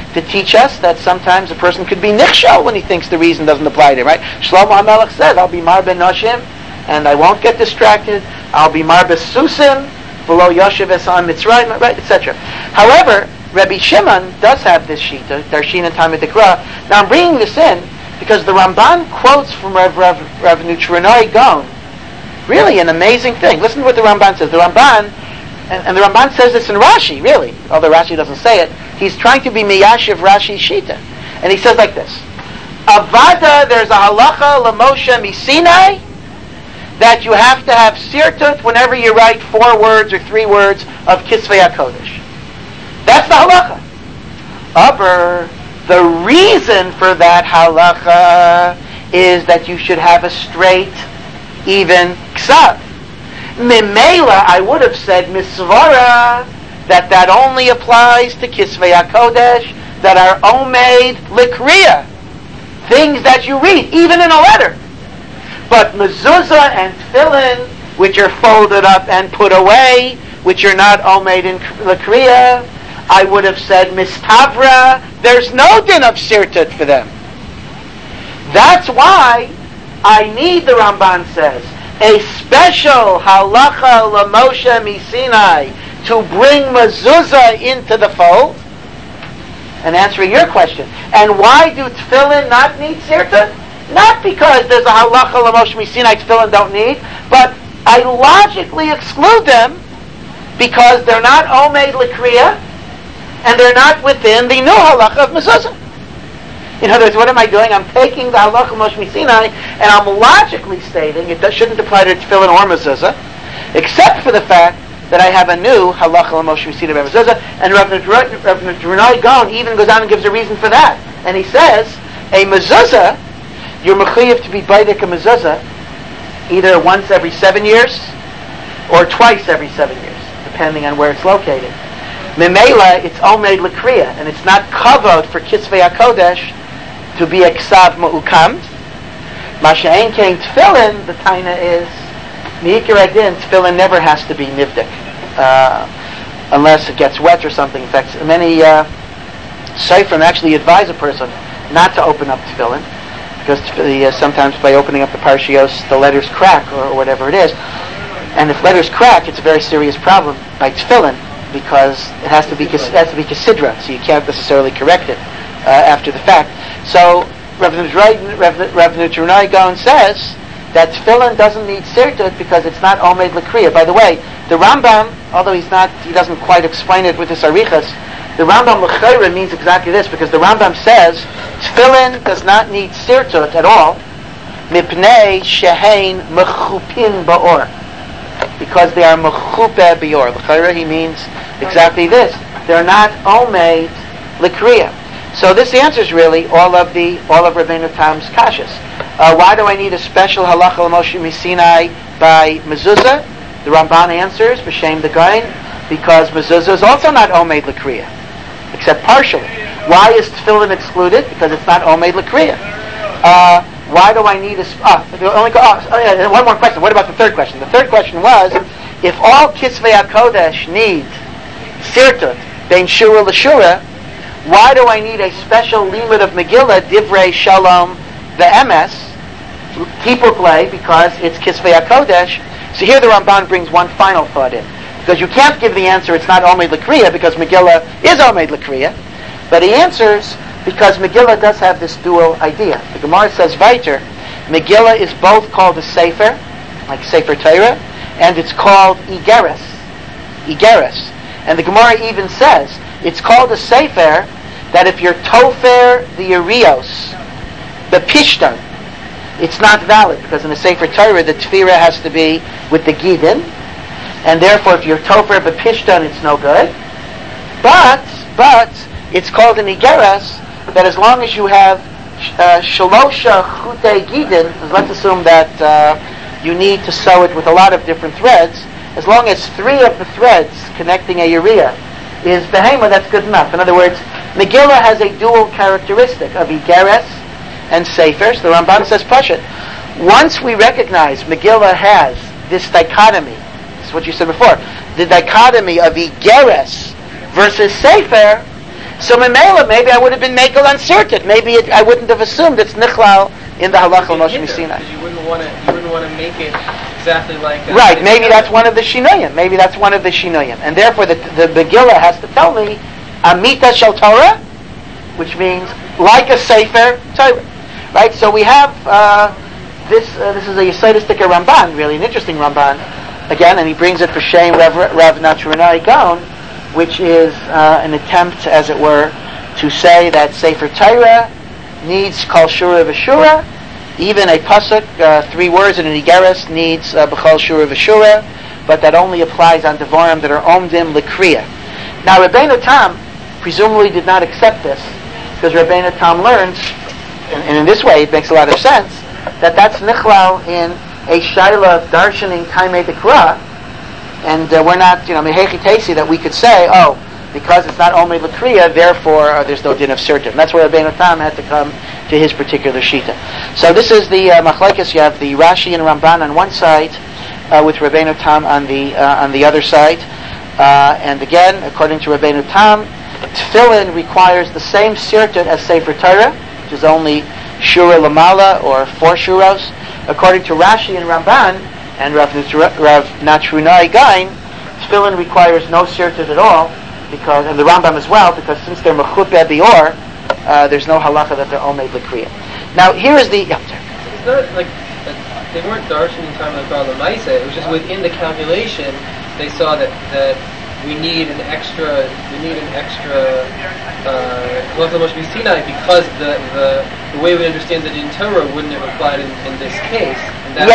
[SPEAKER 1] to teach us that sometimes a person could be nichshel when he thinks the reason doesn't apply to him, right? Shlomo HaMelech says, I'll be marbe noshim, and I won't get distracted. I'll be marbe susim, below Yoshev Esam Mitzrayim, right, etc. However, Rabbi Shimon does have this shita, Darshin and Talmud Dikra. Now I'm bringing this in because the Ramban quotes from Rav Nuchronoi Gaon. Really an amazing thing. Listen to what the Ramban says. The Ramban, and the Ramban says this in Rashi, really, although Rashi doesn't say it. He's trying to be miyashiv Rashi's shita. And he says like this: Avada, there's a halacha l'Moshe misinai that you have to have sirtut whenever you write 4 words or 3 words of Kisvei HaKodesh. That's the halacha. Aber the reason for that halacha is that you should have a straight, even ksav. Mimela, I would have said misvara, that only applies to Kisvei HaKodesh that are omeid likriya, things that you read, even in a letter. But mezuzah and tefillin, which are folded up and put away, which are not omeid in likriya, I would have said mistavra, there's no din of sirtut for them. That's why I need, the Ramban says, a special halacha l'Moshe misinai to bring mezuzah into the fold. And answering your question, and why do tefillin not need sirtut? Not because there's a halacha l'Moshe misinai tefillin don't need, but I logically exclude them because they're not omeid l'kriya and they're not within the new halacha of mezuzah. In other words, what am I doing? I'm taking the halacha Moshe Sinai and I'm logically stating it shouldn't apply to tefillin or mezuzah, except for the fact that I have a new halacha Moshe Sinai by mezuzah. And Rav Nuchronoi Gaon even goes on and gives a reason for that. And he says, a mezuzah, you're mechuyev to be baidek a mezuzah either once every 7 years or twice every 7 years, depending on where it's located. Memela, it's omeid l'kriya, and it's not kavod for Kisvei HaKodesh to be a ksav ma'ukamed. Masha'en kein tefillin, the taina is, mi'ikar adin, tefillin never has to be nivdik, unless it gets wet or something. In fact, many seifrim actually advise a person not to open up tefillin, because sometimes by opening up the parshios, the letters crack, or whatever it is. And if letters crack, it's a very serious problem by tefillin, because it has to be Kesidra, so you can't necessarily correct it after the fact. So Rav Nuchronoi Gaon says that tefillin doesn't need sirtut because it's not omeid l'kriya. By the way, the Rambam, although he doesn't quite explain it with his arichas, the Rambam l'chayra means exactly this, because the Rambam says tefillin does not need sirtut at all, mipnei shehein mechupin ba'or, because they are mechupe bior. L'chayra he means exactly this. They're not omeid l'kriya. So this answers really all of Rabbeinu Tam's kashas. Why do I need a special halacha l'Moshe misinai by mezuzah? The Ramban answers b'shem the Gaon, because mezuzah is also not omeid l'kriya, except partially. Why is tefillin excluded? Because it's not omeid l'kriya. Why do I need one more question. What about the third question? The third question was, if all Kisvei HaKodesh need sirtut, bein shura l'shura, why do I need a special limud of Megillah, Divrei Shalom, the MS, people play, because it's Kisvei HaKodesh? So here the Ramban brings one final thought in. Because you can't give the answer, it's not Omeid L'Kriya, because Megillah is Omeid L'Kriya. But he answers, because Megillah does have this dual idea. The Gemara says, Vayter, Megillah is both called a Sefer, like Sefer Torah, and it's called Igeres. And the Gemara even says, it's called a Sefer that if you're Tofer the Yerios, the Pishtan, it's not valid, because in a Sefer Torah the Tefirah has to be with the Gidin, and therefore if you're Tofer the Pishtan it's no good. But it's called an Igeres that as long as you have Shalosha Chutei Gidin, let's assume that you need to sew it with a lot of different threads, as long as 3 of the threads connecting a Yeriah is behema, that's good enough. In other words, Megillah has a dual characteristic of Igeres and Sefer. So the Ramban says, Pashut, once we recognize Megillah has this dichotomy, this is what you said before, the dichotomy of Igeres versus Sefer, So Memela, maybe I would have been Mekel on Sirtut. Maybe I wouldn't have assumed it's Nichlal in the Halacha Moshe Sinai.
[SPEAKER 2] You wouldn't want to make it exactly like that.
[SPEAKER 1] Right, maybe that's one of the Shinuyim. And therefore the Megillah has to tell me, Amita Shel Torah, which means like a Sefer Torah. Right, so we have this is a Yesodistic Ramban, really an interesting Ramban, again, and he brings it for Shem Rav Nachronai Gaon, which is an attempt, as it were, to say that Sefer Torah needs Kol Shura V'Shura, even a pasuk, 3 words in an Igeres needs B'Chol Shura V'Shura, but that only applies on Devarim that are Omdim L'Kriya. Now Rabbeinu Tam presumably did not accept this, because Rabbeinu Tam learns, and in this way it makes a lot of sense, that's Nichlal in a Shaila of Darshaning Taimei Dekra, and we're not, Mehechi Tesi, that we could say, because it's not Omei L'Kriya, therefore there's no din of Sirtut. And that's where Rabbeinu Tam had to come to his particular Shita. So this is the Machlekes. You have the Rashi and Ramban on one side, with Rabbeinu Tam on the other side. And again, according to Rabbeinu Tam, Tefillin requires the same Sirtut as Sefer Torah, which is only Shura Lamala, or 4 Shuros. According to Rashi and Ramban, and Rav Nachronai Gaon, Tefillin requires no Sirtut at all, and the Rambam as well, because since they're Mechut Be'Bior, there's no halacha that they're Omed L'Kriya. Now, here is the...
[SPEAKER 2] It's not like they weren't darshan in time of the Bala Maisa. It was just within the calculation, they saw that we need an extra Halacha Moshe Sinai, because the way we understand that in Torah wouldn't have applied in this case.
[SPEAKER 1] No.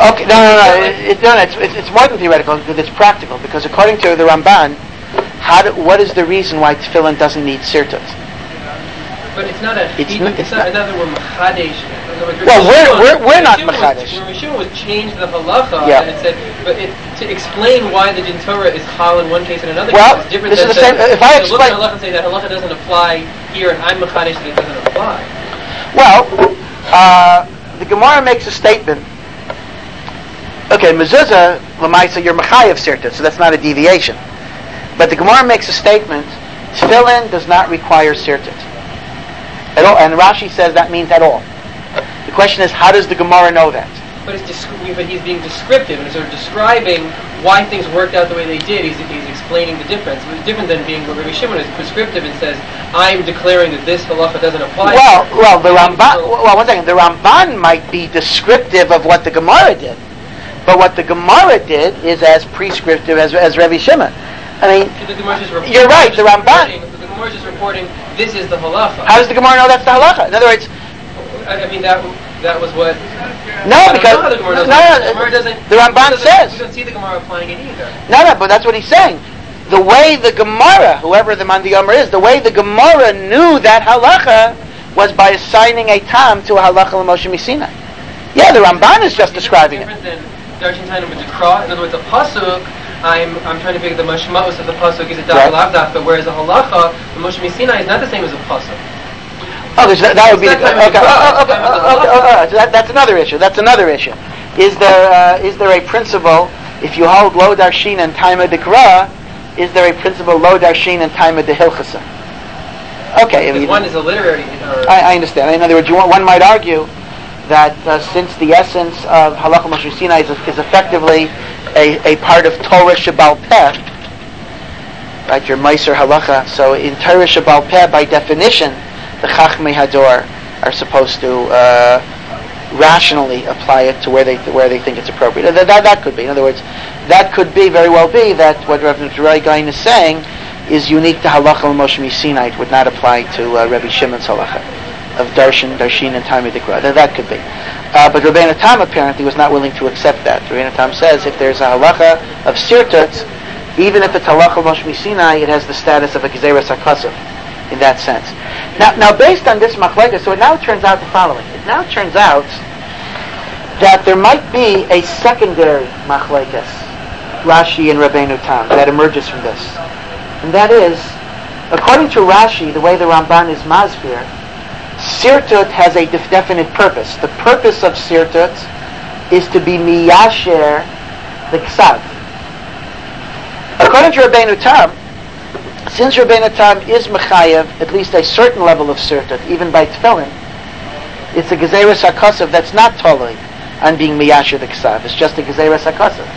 [SPEAKER 1] It's more than theoretical, because it's practical. Because according to the Ramban, what is the reason why Tefillin doesn't need Sirtut?
[SPEAKER 2] But it's not another we're Machadesh.
[SPEAKER 1] Well, we're not Machadesh.
[SPEAKER 2] When Rishon was changed the halacha, and it said, to explain why the Din Torah is Chal in one case and another case, it's different.
[SPEAKER 1] This is the same. If I explain,
[SPEAKER 2] look at halacha and say that halacha doesn't apply here, and I'm Machadesh that it doesn't apply.
[SPEAKER 1] Well, the Gemara makes a statement. Okay, mezuzah l'maisa, you're Machayev Sirtut, so that's not a deviation. But the Gemara makes a statement: Tefillin does not require Sirtut at all, and Rashi says that means at all. The question is, how does the Gemara know that?
[SPEAKER 2] But he's being descriptive, and sort of describing why things worked out the way they did. He's explaining the difference. It's different than being where Rabbi Shimon is prescriptive and says, "I'm declaring that this halacha doesn't apply."
[SPEAKER 1] Well, the Ramban. Well, one second. The Ramban might be descriptive of what the Gemara did, but what the Gemara did is as prescriptive as Rabbi Shimon. I mean, you're right. The Ramban.
[SPEAKER 2] The Gemara is just reporting this is the halacha.
[SPEAKER 1] How does the Gemara know that's the halacha? In other words,
[SPEAKER 2] I mean that was what.
[SPEAKER 1] No, because
[SPEAKER 2] the Gemara doesn't.
[SPEAKER 1] The Ramban says.
[SPEAKER 2] We don't see the Gemara applying it either.
[SPEAKER 1] No, but that's what he's saying. The way the Gemara, whoever the Mandi Yomer is, the way the Gemara knew that halacha was by assigning a tam to a halacha l'Moshe Sinai. Yeah, the Ramban is just describing it.
[SPEAKER 2] Different than Darshan Tainam B'Dikra. In other words, a pasuk. I'm trying to figure the mashmaus of the pasuk is a daf lavdafka, whereas a halacha, the Moshe Sinai is not the same as a pasuk.
[SPEAKER 1] That would be okay. That's another issue. Is there a principle, if you hold lo darshin and taima dekra, is there a principle lo darshin and taima dehilchasa? Okay.
[SPEAKER 2] Because one is a literary.
[SPEAKER 1] I understand. In other words, one might argue that since the essence of halacha Moshe Sinai is effectively a part of Torah Shebal Peh, right? Your Meiser halacha. So in Torah Shebal Peh, by definition, the Chachmei Hador are supposed to rationally apply it to where they think it's appropriate. That could be. In other words, that could very well be that what Rav Nachronai Gaon is saying is unique to halacha Moshe Sinai. It would not apply to Rabbi Shimon's halacha of darshin and taimei dekra. That could be. But Rabbeinu Tam apparently was not willing to accept that. Rabbeinu Tam says if there's a halacha of sirtut, even if it's halacha Moshe Sinai, it has the status of a gezeras hakasuf in that sense. Now, based on this machlekes, so it now turns out the following. It now turns out that there might be a secondary machlekes, Rashi and Rabbeinu Tam, that emerges from this, and that is, according to Rashi, the way the Ramban is masbir, Sirtut has a definite purpose. The purpose of Sirtut is to be miyasher the ksav. According to Rabbeinu Tam, since Rabbeinu Tam is mechayev at least a certain level of sirtut, even by tefillin, it's a gezeres hakasav that's not totally on being miyasher the ksav. It's just a gezeres hakasav,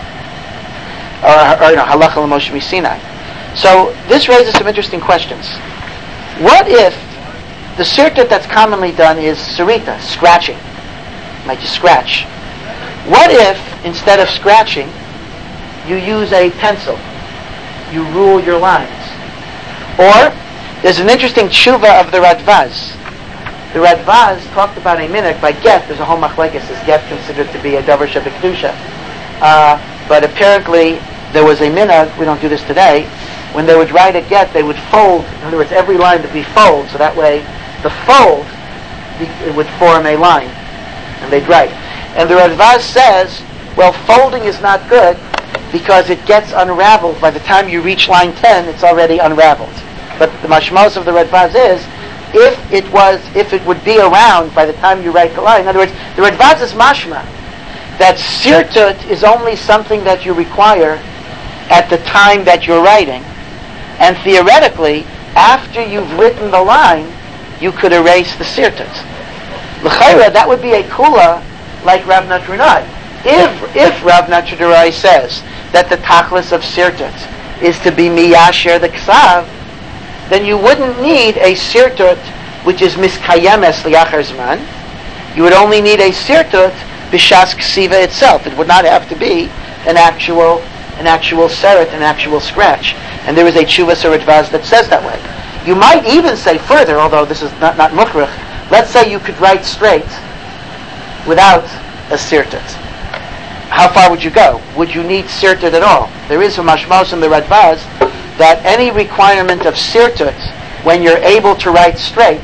[SPEAKER 1] or halacha l'Moshe Sinai. So this raises some interesting questions. What if the sirtut that's commonly done is sarita, scratching? Might just scratch. What if instead of scratching, you use a pencil? You rule your lines. Or there's an interesting tshuva of the Radvaz. The Radvaz talked about a minhag by get. There's a whole machlekes. Is get considered to be a davar shebekdusha? But apparently there was a minhag. We don't do this today. When they would write a get, they would fold. In other words, every line would be fold, so that way the fold it would form a line, and they'd write. And the Radvaz says, well, folding is not good because it gets unraveled. By the time you reach line 10, it's already unraveled. But the mashmos of the Radvaz is, if it would be around by the time you write the line. In other words, the Radvaz is mashma that sirtut is only something that you require at the time that you're writing, and theoretically, after you've written the line, you could erase the sirtut. L'chayra, that would be a kula like Rav Natranai. If Rav Natranai says that the tachlis of sirtut is to be miyasher the ksav, then you wouldn't need a sirtut which is miskayemes liyachar zman. You would only need a sirtut b'shas ksiva itself. It would not have to be an actual seret, an actual scratch. And there is a tshuvas or Radvaz that says that way. You might even say further, although this is not mukhrach, let's say you could write straight without a sirtut. How far would you go? Would you need sirtut at all? There is a mashmos in the Radvaz that any requirement of sirtut when you're able to write straight,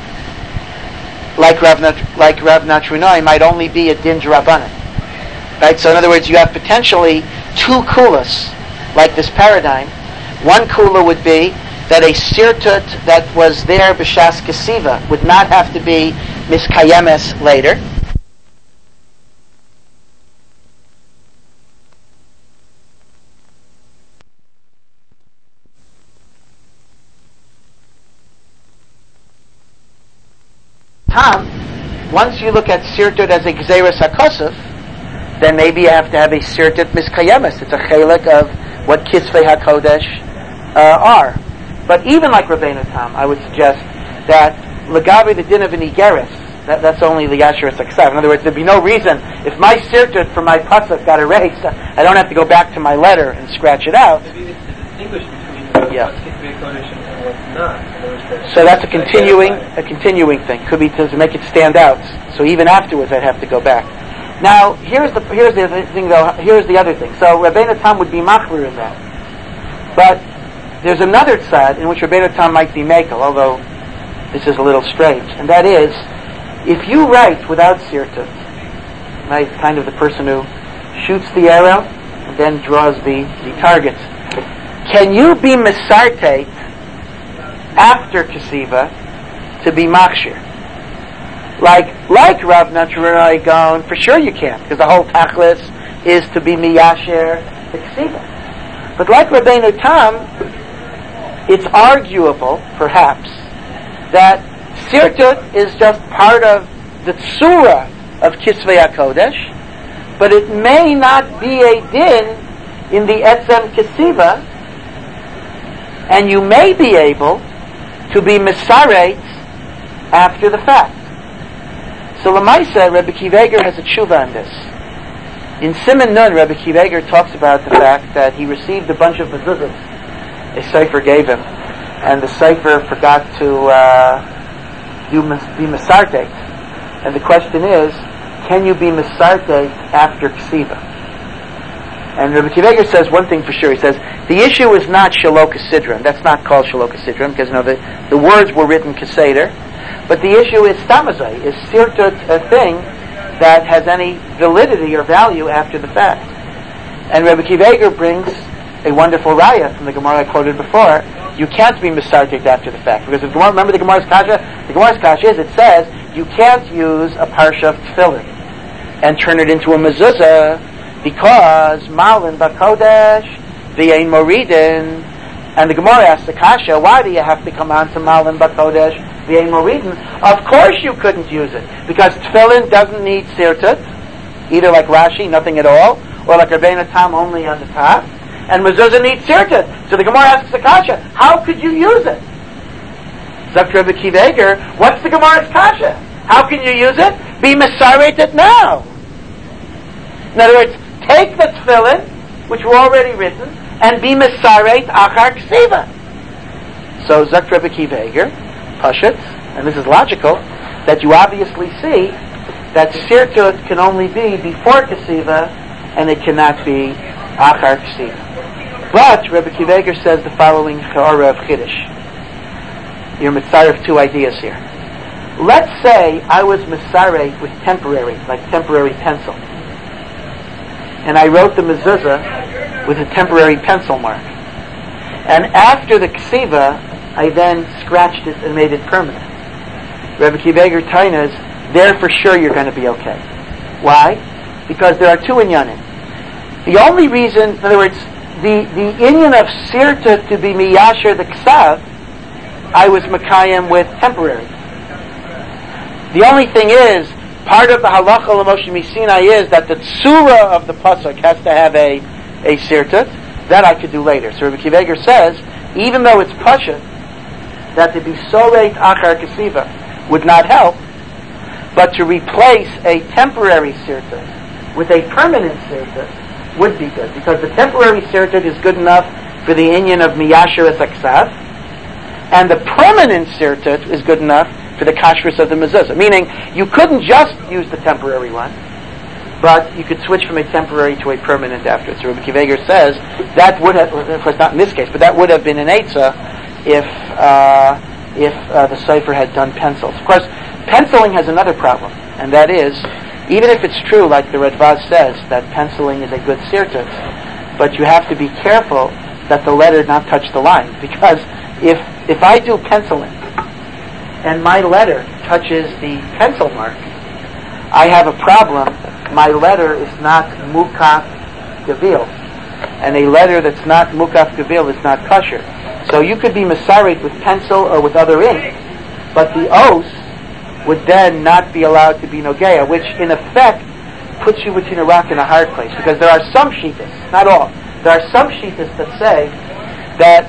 [SPEAKER 1] like Rav Natranai, might only be a din d'Rabbanan. Right? So in other words, you have potentially two kulas, like this paradigm. One kula would be that a sirtut that was there b'shas kesiva would not have to be miskayemes later. Once you look at sirtut as a gzeres hakosuf, then maybe you have to have a sirtut miskayemes. It's a chelik of what kisvei hakodesh are. But even like Rabbeinu Tam, I would suggest that legabe the din of an igeres, that's only the yasher saksav. In other words, there'd be no reason if my sirtut for my pasuk got erased, I don't have to go back to my letter and scratch it out.
[SPEAKER 2] Maybe it's to distinguish between what's kisvei hakodesh and what's not.
[SPEAKER 1] So that's a continuing thing. Could be to make it stand out. So even afterwards, I'd have to go back. Now, here's the other thing, though. Here's the other thing. So Rabbeinu Tam would be machmir in that. But there's another tzad in which Rabbeinu Tam might be mekel, although this is a little strange, and that is, if you write without sirtut, right, kind of the person who shoots the arrow and then draws the target, can you be misarte after kesiva to be machshir? Like Rav Natranai Gaon, for sure you can, because the whole tachlis is to be miyasher the kesiva. But like Rabbeinu Tam, it's arguable, perhaps, that sirtut is just part of the tzura of kisvei hakodesh, but it may not be a din in the etzem kesiva, and you may be able to be misaret after the fact. So Lamaisa, Rebbe Akiva Eiger has a tshuva on this. In Siman Nun, Rebbe Akiva Eiger talks about the fact that he received a bunch of mezuzahs. A sefer gave him, and the sefer forgot to be misartek. And the question is, can you be misartek after ksiva? And Rebbe Akiva Eiger says one thing for sure. He says the issue is not shaloka sidron. That's not called shaloka sidron because the words were written kaseder. But the issue is stamazai. Is sirtut a thing that has any validity or value after the fact? And Rebbe Akiva Eiger brings a wonderful raya from the Gemara I quoted before. You can't be misartik after the fact because remember the Gemara's kasha. The Gemara's kasha is it says you can't use a parsha of tefillin and turn it into a mezuzah because malin bakodesh v'yein moridin And the Gemara asks the Kasha, why do you have to come on to Malin Bakodesh v'Ein Moridin? Of course you couldn't use it, because tefillin doesn't need sirtut, either like Rashi, nothing at all, or like Rabbeinu Tam, only on the top, and mezuzah needs sirtut. So the Gemara asks the Kasha, how could you use it? Zok Rebbe Akiva Eiger, what's the Gemara's Kasha? How can you use it? Be mesaret it now. In other words, take the tefillin, which were already written, and be mesaret achar ksiva. So Zok Rebbe Akiva Eiger, Pashut, and this is logical, that you obviously see that sirtut can only be before ksiva, and it cannot be achar ksiva. But Rebbe Akiva Eiger says the following Cha'ara of Chiddush. You're mitzareh of two ideas here. Let's say I was mitzareh with temporary, like temporary pencil, and I wrote the mezuzah with a temporary pencil mark. And after the ksiva, I then scratched it and made it permanent. Rebbe Akiva Eiger tainas, there for sure you're going to be okay. Why? Because there are two inyanim. The only reason, in other words, the inyan of sirta to be miyasher the ksav, I was makayim with temporary. The only thing is, part of the halacha l'Moshe Misinai is that the tzura of the pasuk has to have a sirtut. That I could do later. So Rebbe Akiva Eiger says, even though it's pashut, that to be soreit achar kesiva would not help, but to replace a temporary sirtut with a permanent sirtut would be good, because the temporary sirtut is good enough for the inyan of miyasher es aksav, and the permanent sirtut is good enough for the kashrus of the mezuzah. Meaning, you couldn't just use the temporary one, but you could switch from a temporary to a permanent after. So Rebbe Akiva Eiger says that would have, of course not in this case, but that would have been an eitzah if the Sefer had done pencils. Of course, penciling has another problem, and that is, even if it's true, like the Radbaz says, that penciling is a good sirtut, but you have to be careful that the letter not touch the line, because if I do penciling and my letter touches the pencil mark, I have a problem. My letter is not mukaf gavil, and a letter that's not mukaf gavil is not kosher. So you could be mesaret with pencil or with other ink, but the os would then not be allowed to be nogea, which in effect puts you between a rock and a hard place, because there are some shittas, not all, there are some shittas that say that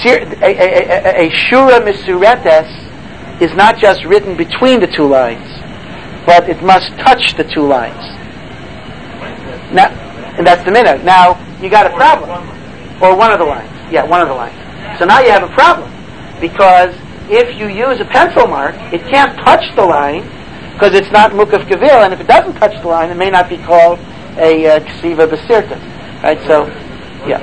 [SPEAKER 1] a shura misuretes is not just written between the two lines, but it must touch the two lines. Now, and that's the minhag. Now, you got a problem. Or one of the lines. Yeah, one of the lines. So now you have a problem, because if you use a pencil mark, it can't touch the line, because it's not mukaf gavil, and if it doesn't touch the line, it may not be called a ksiva b'sirta. Right, so, yeah.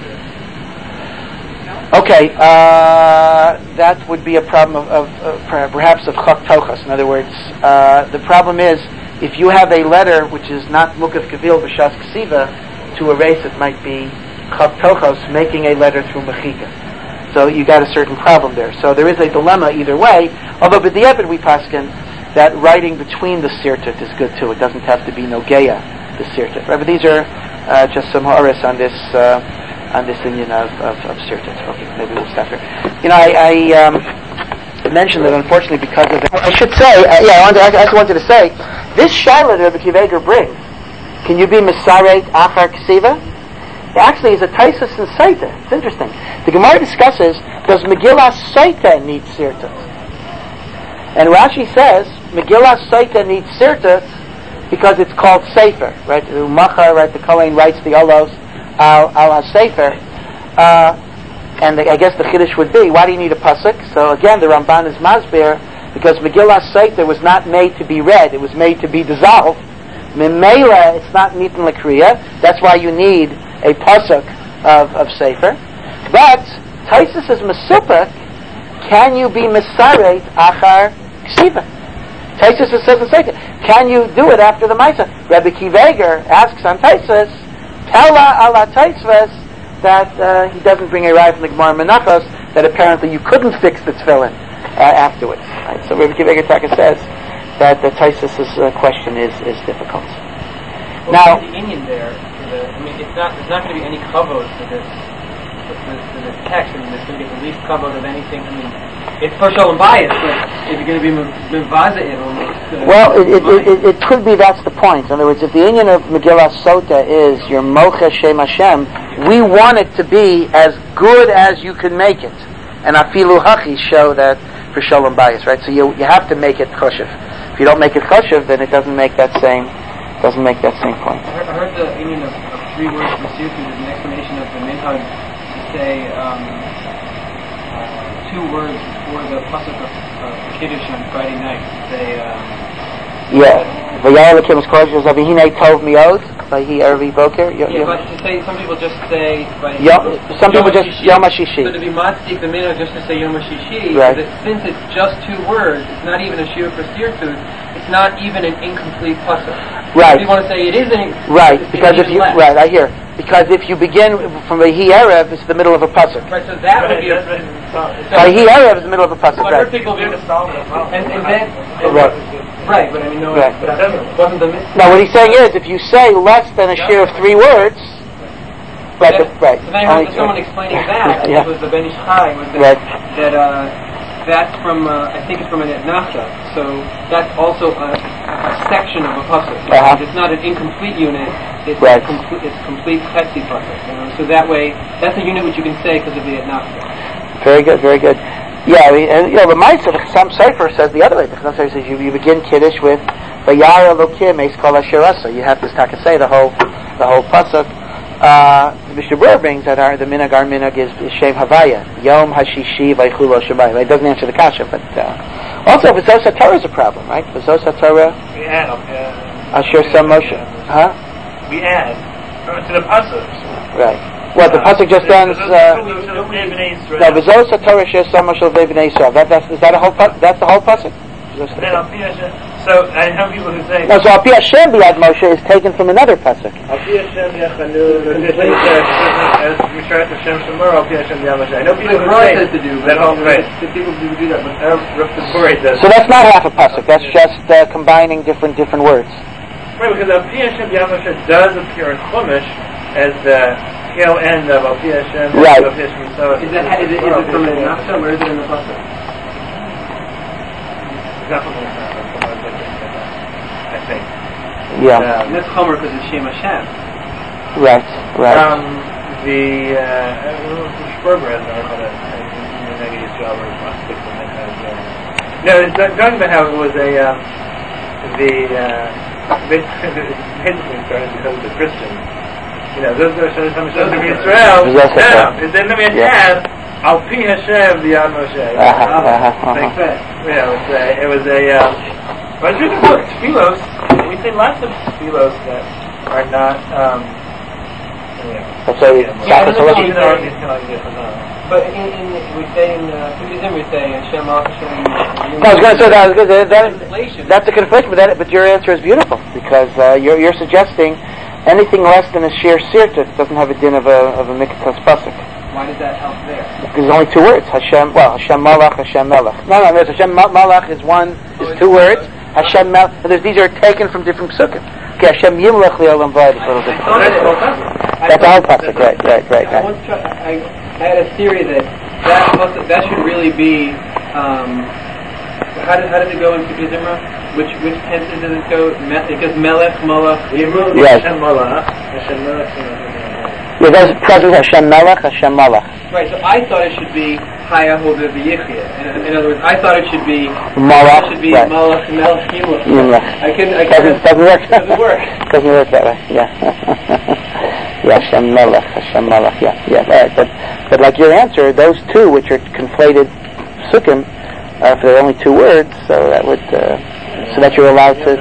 [SPEAKER 1] Okay, that would be a problem of perhaps of chak tochas. In other words, the problem is, if you have a letter which is not mukaf gavil b'shas ksiva, to erase it might be chak tochas, making a letter through mechika. So you got a certain problem there. So there is a dilemma either way, although b'di'evit we paskin that writing between the sirtut is good too. It doesn't have to be nogeya, the sirtut. Right? But these are just some ha'aris on this union of sirtut. Okay, maybe we'll stop here. I mentioned that unfortunately because of I should say, I just wanted to say, this shaila that Rebbe Akiva Eiger brings, can you be mesaret achar ksiva? It actually is a taisus in Saita. It's interesting. The Gemara discusses, does Megillah Saita need sirtut? And Rashi says, Megillah Saita needs sirtut because it's called Sefer, right? The Machar, right? The Kohen writes the Olos al HaSefer. And I guess the Chiddush would be, why do you need a pasuk? So again, the Ramban is masbir, because Megillah Saita was not made to be read, it was made to be dissolved. Memela, it's not nitin l'kriya. That's why you need a pasuk of Sefer. But Taisus is mesupek. Can you be mesaret achar ksiva? Taisus says in Sefer. Can you do it after the Maisa? Rebbe Akiva Eiger asks on Taisus, Tella ala Taisves, that he doesn't bring a raya from the Gemara Menachos, that apparently you couldn't fix the tefillin afterwards. Right? So Rebbe Akiva Eiger Taka says that the Taisus' question is difficult.
[SPEAKER 2] Well, now, the Indian there, there's not going to be any kavod for this the text, I mean, it's going to get the least covered of anything. I mean, it's for shalom bias, but is it going to be mevaza'im almost?
[SPEAKER 1] Well, it could be that's the point. In other words, if the union of Megillah Sota is your Mocha Shem Hashem, we want it to be as good as you can make it. And Afilu Hachi show that for shalom bias, right? So you have to make it choshev. If you don't make it choshev, then it doesn't make that same point.
[SPEAKER 2] I heard the union of 3 words from Sufi is an explanation of the minhag to say 2 words before the pasuk of Kiddush on Friday night.
[SPEAKER 1] V'yar Elokim Kodesh Zavihine Tov Miod V'hi Ervi Boker.
[SPEAKER 2] But to say, some people just say.
[SPEAKER 1] Some people just Yom HaShishi.
[SPEAKER 2] So to be matzik the minhag just to say Yom HaShishi,
[SPEAKER 1] right.
[SPEAKER 2] Since it's just 2 words, it's not even a shiur for steer food. It's not even an incomplete pasuk.
[SPEAKER 1] Right.
[SPEAKER 2] If you want to say it isn't.
[SPEAKER 1] Right. Because if you I hear. Because if you begin from V'hi Erev, it's the middle of a pasuk.
[SPEAKER 2] Right. So that would be.
[SPEAKER 1] V'hi Erev is the middle of a pasuk.
[SPEAKER 2] Right. People and then. Right, but I mean, no,
[SPEAKER 1] right.
[SPEAKER 2] But that wasn't the mitzvah.
[SPEAKER 1] Now, what he's saying is, if you say less than a shiur of 3 words, right.
[SPEAKER 2] So then I heard someone explaining that. It was the Ben Ish Chai, was that that's from, I think it's from an Etnachta. So that's also a section of a pasuk. It's not an incomplete unit. It's complete chetzi pasuk. So that way, that's a unit which you can say because of the Etnachta.
[SPEAKER 1] Very good, very good. Yeah, and the Ma'aseh, the Chassam Sofer says the other way. The Chassam Sofer says you begin Kiddush with V'yar Elokim Eis Kol Asher Asa. You have to start to say the whole pasuk. The Mishnah Berurah brings that the minhag is Shem Havaya Yom Hashishi Vaychul Shabai. It doesn't answer the kasha, but also V'zos HaTorah is a problem, right? V'zos HaTorah Asher Sam Moshe.
[SPEAKER 3] We add to the pasuk.
[SPEAKER 1] Right. What the pasuk just ends? No, V'zos HaTorah Asher Sam Moshe V'nei Yisrael. Is that a whole? That's the whole pasuk.
[SPEAKER 3] So I know people who say.
[SPEAKER 1] No, so Al Pi Hashem B'yad Moshe is taken from another pasuk.
[SPEAKER 3] Al Pi Hashem Yachanu. As Misharat Hashem Shemar Al Pi Hashem B'yad Moshe. I know people who say that whole phrase.
[SPEAKER 2] People do that, but
[SPEAKER 1] so that's not half a pasuk. That's just combining different words.
[SPEAKER 3] Right, because Al Pi Hashem B'yad Moshe does appear in Chumash as the tail end of Al Pi Hashem.
[SPEAKER 1] Right.
[SPEAKER 3] Al Pi Hashem Yisrael.
[SPEAKER 2] Is it from the Nafsha? Where is it in the pasuk?
[SPEAKER 3] I think.
[SPEAKER 1] Yeah.
[SPEAKER 2] And that's Chomer because it's Shem Hashem.
[SPEAKER 1] Right.
[SPEAKER 3] The Shperber has maybe Israel or no, it's talking about how it was basically started because of the Christians. Those are some shows of Israel. And then we had Al Pi Hashem B'yad Moshe. Makes sense. It was but it's really cool. Tefillos. We say lots of tefillos that are not.
[SPEAKER 2] But we say in Judaism, we say Hashem Hashem.
[SPEAKER 1] I was going to say that. That's a conflict, but your answer is beautiful because you're suggesting anything less than a sheer sirtut doesn't have a din of a miktas pasuk.
[SPEAKER 2] Why does that help there?
[SPEAKER 1] Because there's only 2 words. Hashem Malach, Hashem Melech. No, there's Hashem Malach is 2 words. Hashem Melech. These are taken from different psukim. Okay, Hashem Yimlech Li'olam V'ad is a little different. That's a whole pasuk, right.
[SPEAKER 2] I had a theory that should really be. How did it go in Sukkot Zimra? Which tenses does it go? It goes Melech, Malach, Yimlech.
[SPEAKER 1] Yes.
[SPEAKER 3] Hashem Malach, Hashem Melech.
[SPEAKER 1] Yeah, that's because it's Hashem Melech, Hashem Malach.
[SPEAKER 2] Right, so I thought it should be Chaya Hoda V'Yichya. In other words, I thought it should be
[SPEAKER 1] Malach.
[SPEAKER 2] It should be Malach, Melech, Yimlech.
[SPEAKER 1] Doesn't work. Doesn't work that way. Yeah. Yeah, Hashem Melech, Hashem Malach. Yeah. Right. But like your answer, those 2 which are conflated sukkim, if there are only 2 words, so that would so that you're allowed to.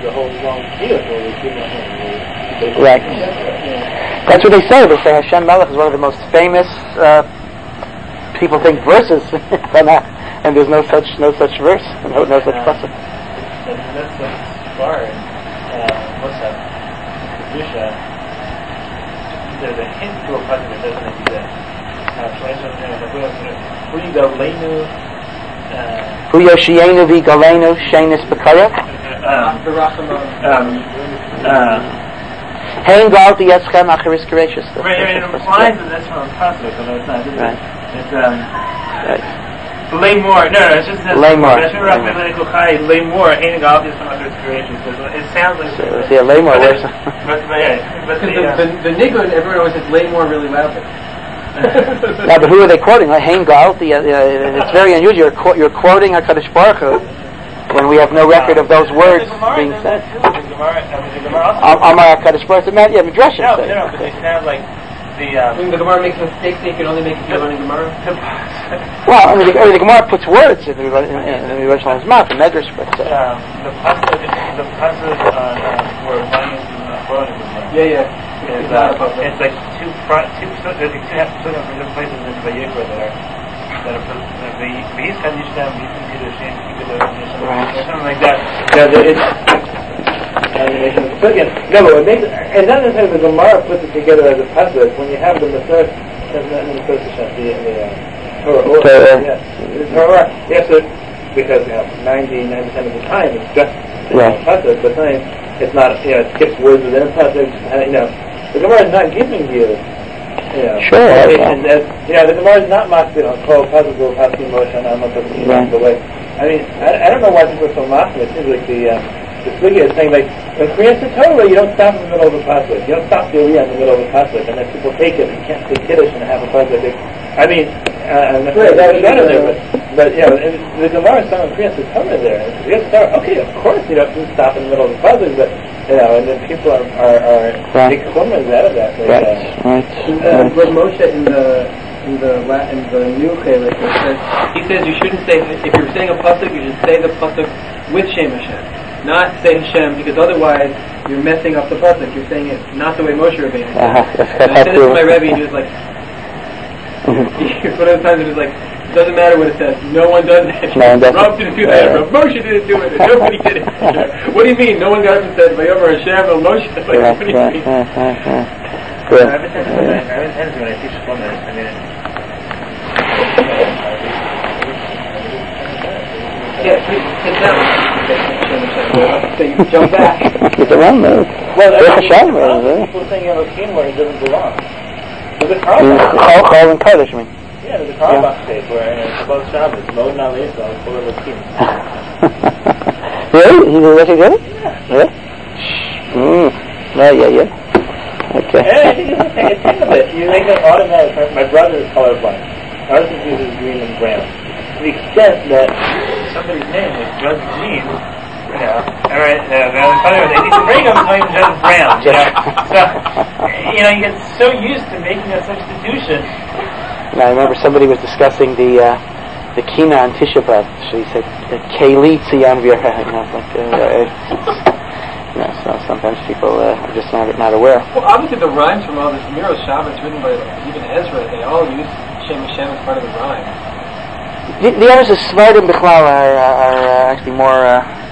[SPEAKER 1] Right. That's what they say. They say Hashem Melech is one of the most famous. People think verses from that, and there's no such verse, no such pasuk.
[SPEAKER 3] That's far in Musaf, Kedusha. There's a hint to a pasuk that doesn't exist.
[SPEAKER 1] Hu Yoshienu v'Galenu Shenis B'Kara. Hein galti yeschem acharis gracious.
[SPEAKER 3] Right, it implies that that's from a pasuk, although it's not.
[SPEAKER 1] Right.
[SPEAKER 3] It's
[SPEAKER 1] Right.
[SPEAKER 3] lay more. No, it just says
[SPEAKER 1] lay more.
[SPEAKER 3] Lay more. Hein galti is from acharis gracious. It sounds like.
[SPEAKER 1] So, yeah, lay more.
[SPEAKER 3] But
[SPEAKER 2] the nigun, everyone always says lay more really loudly.
[SPEAKER 1] Yeah, but who are they quoting? Hein galti. It's very unusual. You're quoting HaKadosh Baruch Hu when we have no record of those words being said. Amar HaKadosh Baruch Hu. Yeah, Midrashim
[SPEAKER 3] No,
[SPEAKER 1] say.
[SPEAKER 3] but they sound like the.
[SPEAKER 2] When the Gemara makes mistakes, they can only make it feel running Gemara.
[SPEAKER 1] Well, I mean, the Gemara puts words in the Rosh Hashanah's mouth, the Medrash, but...
[SPEAKER 3] the pasuk where one is quoting.
[SPEAKER 2] Yeah.
[SPEAKER 3] It's like two there's two half from different places in Vayikra that are V'yis kan yishtam, v'yis kan or something like that. No, but what makes it, and not necessarily the Gemara puts it together as a pasuk. When you have the Masar, the Torah, yes, because 99% of the time it's just pasuk, but sometimes it's not. It skips words within a pasuk. The Gemara is not giving you.
[SPEAKER 1] Sure.
[SPEAKER 3] The Gemara is not makbid on kol pasuk or pasuk motion on the way. I mean, I don't know why people are so makbid. It seems like the Sugya is saying, like, in Kriya Torah, you don't stop in the middle of a pasuk. You don't stop the Aliyah in the middle of a pasuk, and then people take it and can't say Kiddush and have a pasuk. I mean, I'm not sure that was done in there, but the Gemara is talking Kriya Torah there. Kriya Torah, okay, of course you don't stop in the middle of a pasuk, but and then people are big chumras out of that.
[SPEAKER 2] Right. But Moshe in the new Chelik, he says you shouldn't say, if you're saying a pasuk, you should say the pasuk with Shem Hashem. Not say Hashem, because otherwise you're messing up the pasuk. You're saying it not the way Moshe Rabbeinu said. I said this to my Rebbe, and he was like, one of the times it was like, it doesn't matter what it says. No one does that. Rav didn't do that. Rav Moshe didn't do it. And nobody did it. What do you mean? No one got up and said, Vayomer Hashem El Moshe. Like, what do you mean?
[SPEAKER 3] Good. I intend to when I teach Shlomo. I mean,
[SPEAKER 2] please sit down. So you can jump back.
[SPEAKER 1] It's a wrong move.
[SPEAKER 3] Well, people saying Elohim where it doesn't belong. There's a
[SPEAKER 1] Chol and Kodesh, I mean.
[SPEAKER 3] Yeah, there's a Karabach tape where it's above Shabbos, Mod Na'aleh Yisrael, full of Elohim.
[SPEAKER 1] Really? He really did it?
[SPEAKER 3] Yeah.
[SPEAKER 1] Really? Yeah. Okay.
[SPEAKER 3] And I think it's a bit. You make an automatic. My brother is colorblind. Ours uses green and brown. To the extent that somebody's name is Judge Jean, alright, they need to bring him until he's Judge Brown. So, you get so used to making a substitution.
[SPEAKER 1] And I remember somebody was discussing the Kina on Tisha B'Av. She said, Keli Tzion V'Yareh. So sometimes people are just not aware.
[SPEAKER 2] Well, obviously the rhymes from all the Shemiros Shabbos written by even Ezra, they all use Shem Hashem as part of the rhyme.
[SPEAKER 1] The others, the Svardim Bichlal, are actually more.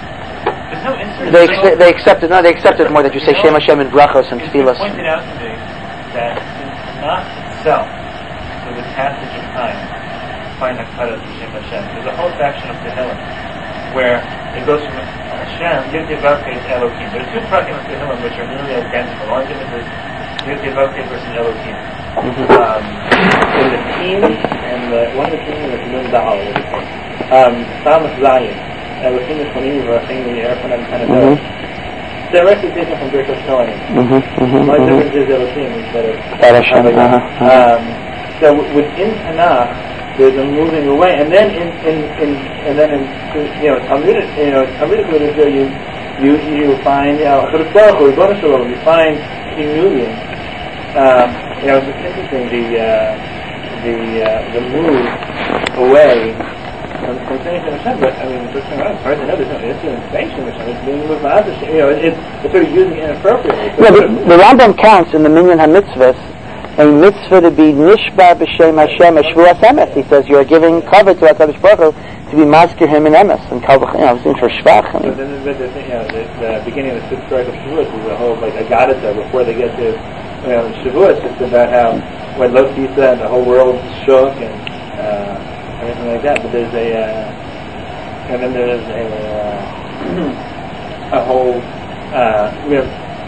[SPEAKER 1] They accepted more that you say Shem Hashem in brachos and tefillos.
[SPEAKER 3] It pointed out to me that it's not itself, for the passage of time, find Hakadosh to Shem Hashem. There's a whole section of Tehillim where it goes from Hashem, Yud Yevavke to Elohim. There are two prakim of Tehillim which are nearly identical. The only difference is Yud Yevavke versus Elohim. There's a team and one of the team is Nun Da'al. Samas Zayin. Elohim is Chonim V'Rachim V'Yerfan and Hanadol. The recitation from Birkat Kohanim. My difference is Elohim instead of Hashem. So within Tanakh, there's a moving away, and then in Talmudic literature, you find Chodesh Baruch Hu, Ribono Shel Olam, you find Kinulim. It's interesting the move away from saying Hashem, but I mean, it's hard to know. There's no instant sanction. It's being moved by others. It's sort of using it inappropriately.
[SPEAKER 1] The Rambam counts in the Minyan HaMitzvahs a mitzvah to be nishba b'shem Hashem shvuas emes. He says you are giving cover to HaKadosh Baruch Hu to be mazkir him in emes and kal v'chayim. It's for shvach.
[SPEAKER 3] So then the beginning of the fifth story of Shavuos is a whole Agadah before they get to Shavuos. It's about how when Lot said and the whole world shook and everything like that. But there's and then there's a whole.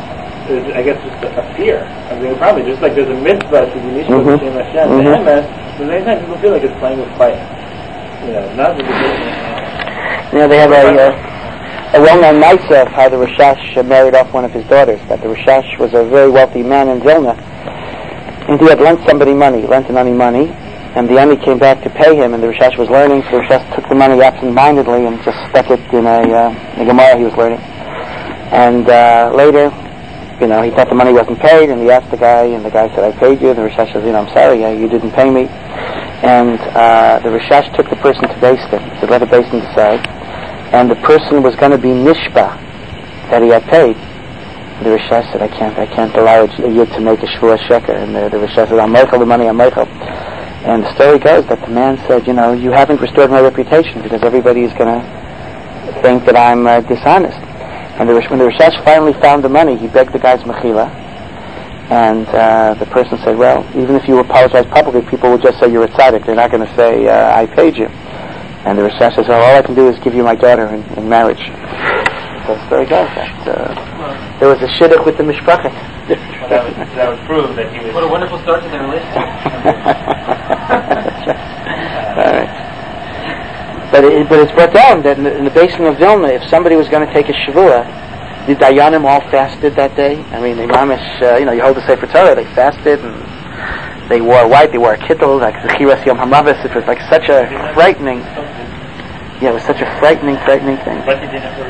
[SPEAKER 3] I guess, just a fear. I mean, probably just like there's a mitzvah to be Nishma B'Shem Hashem, the emes, but at the same time people feel like it's playing with fire. Not the
[SPEAKER 1] they have a well-known mitzvah of how the Rishash married off one of his daughters. That the Rishash was a very wealthy man in Vilna, and he had lent somebody money, lent an Ani money, and the Ani came back to pay him, and the Rishash was learning, so the Rishash took the money absent-mindedly and just stuck it in a Gemara he was learning. And later, he thought the money wasn't paid, and he asked the guy, and the guy said, I paid you. The Rishash says, I'm sorry, you didn't pay me. And the Rishash took the person to Beis Din. He said, let the Beis Din decide. And the person was going to be Nishba, that he had paid. The Rishash said, I can't allow you to make a Shvuah Sheker. And the Rishash said, I'm Meichel the money, I'm Meichel. And the story goes that the man said, you haven't restored my reputation because everybody is going to think that I'm dishonest. And when the Rishash finally found the money, he begged the guy's mechila, and the person said, well, even if you apologize publicly, people will just say you're a tzaddik. They're not going to say, I paid you. And the Rishash says, well, all I can do is give you my daughter in marriage. So the story goes that there was a shidduch with the mishpacha.
[SPEAKER 3] Well, that would prove that he was...
[SPEAKER 2] What a wonderful start to their relationship.
[SPEAKER 1] That's right. All right. But it's brought down that in the Beis Din of Vilna, if somebody was going to take a Shavuah, the Dayanim all fasted that day. I mean, the Mamish, you hold the Sefer Torah, they fasted, and they wore white, they wore a kittel, like Zechiras Yom HaMavis. It was like such a frightening, it was such a frightening thing.
[SPEAKER 3] But you didn't ever...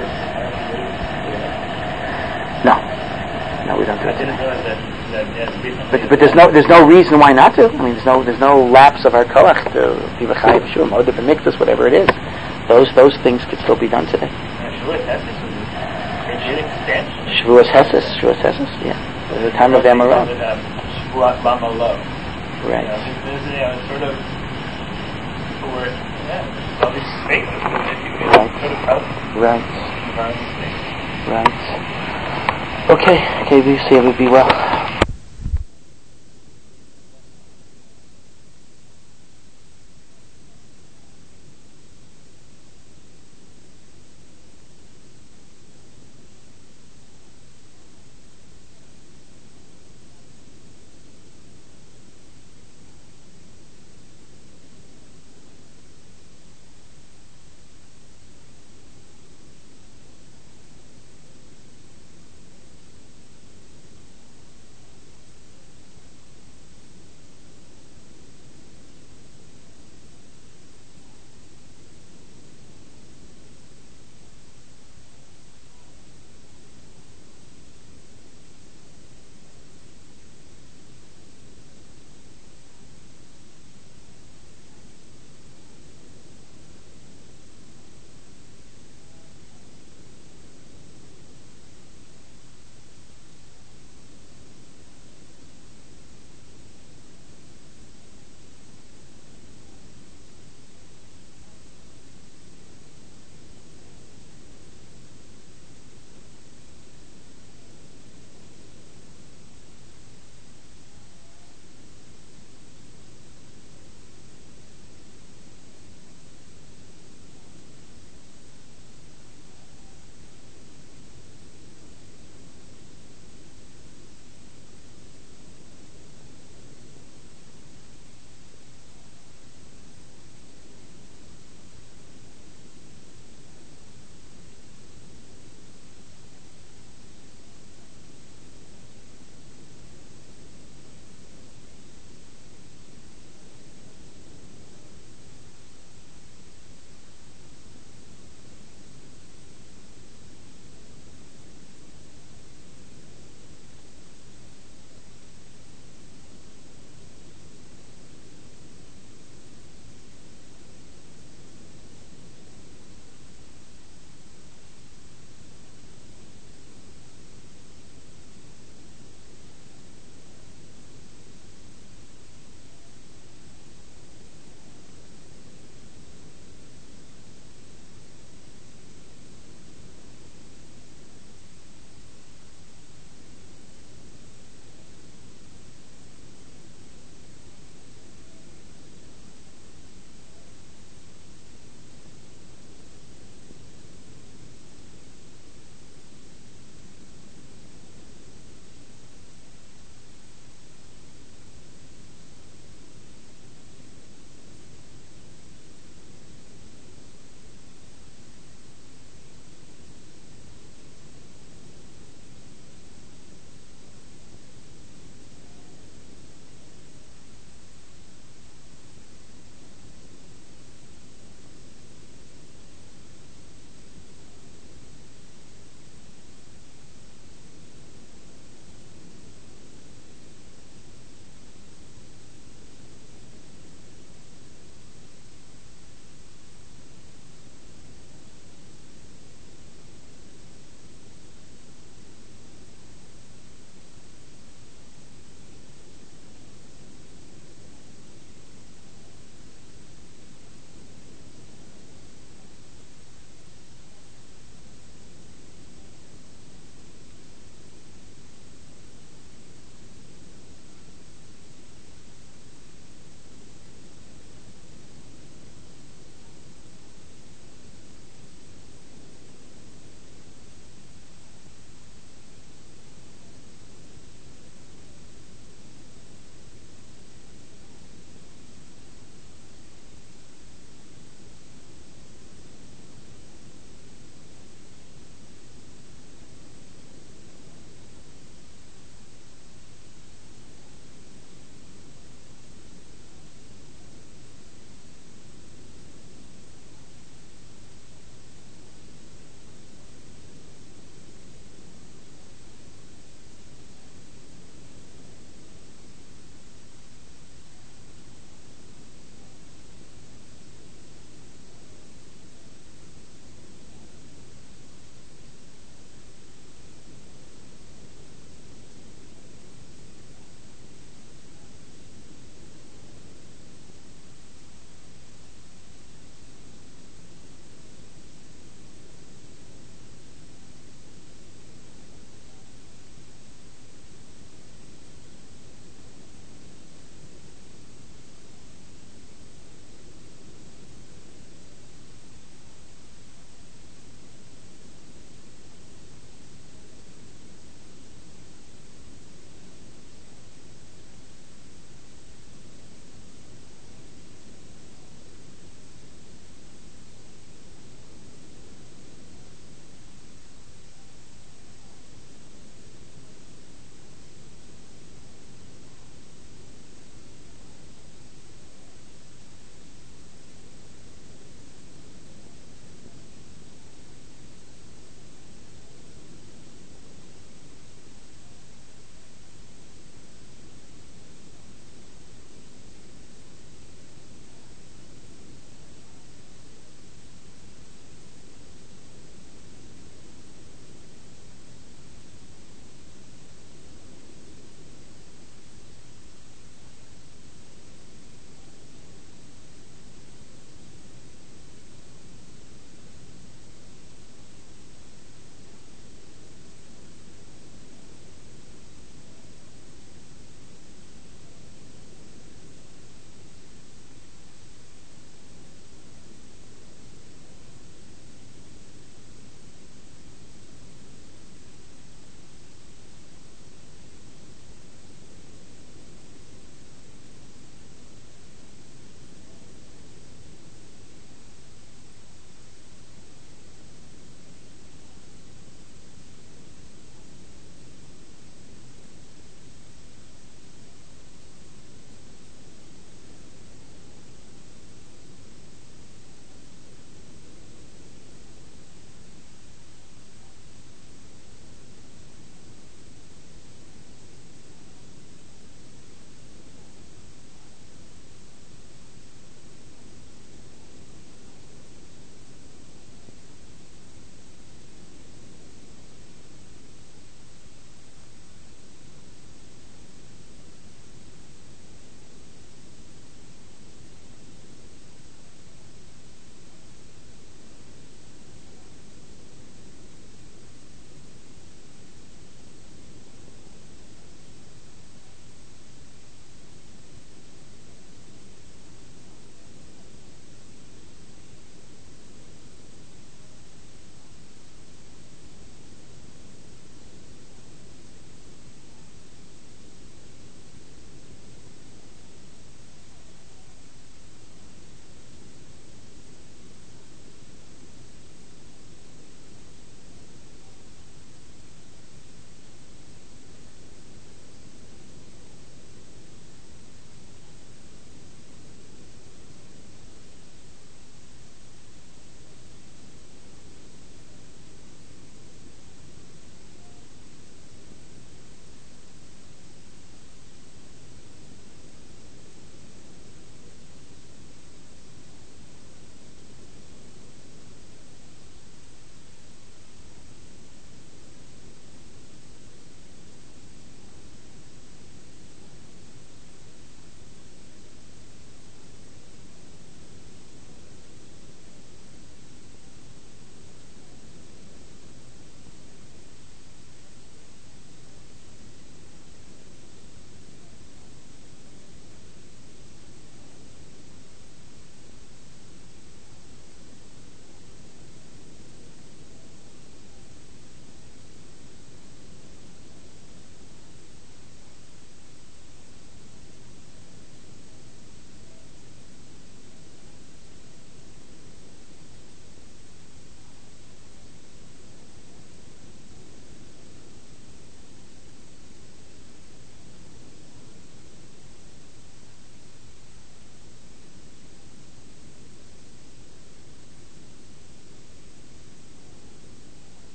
[SPEAKER 1] No, we don't do it today. But there's no reason why not to. I mean, there's no lapse of our koach to be v'chayiv shum, odef and mikvahs, whatever it is. Those things could still be done today. Shavuos Heses, yeah. At the time of Amaron.
[SPEAKER 3] Shavuot Bamalo.
[SPEAKER 1] Right.
[SPEAKER 3] It's sort of all these statements that you sort of help.
[SPEAKER 1] Right. Okay, we see it would be well.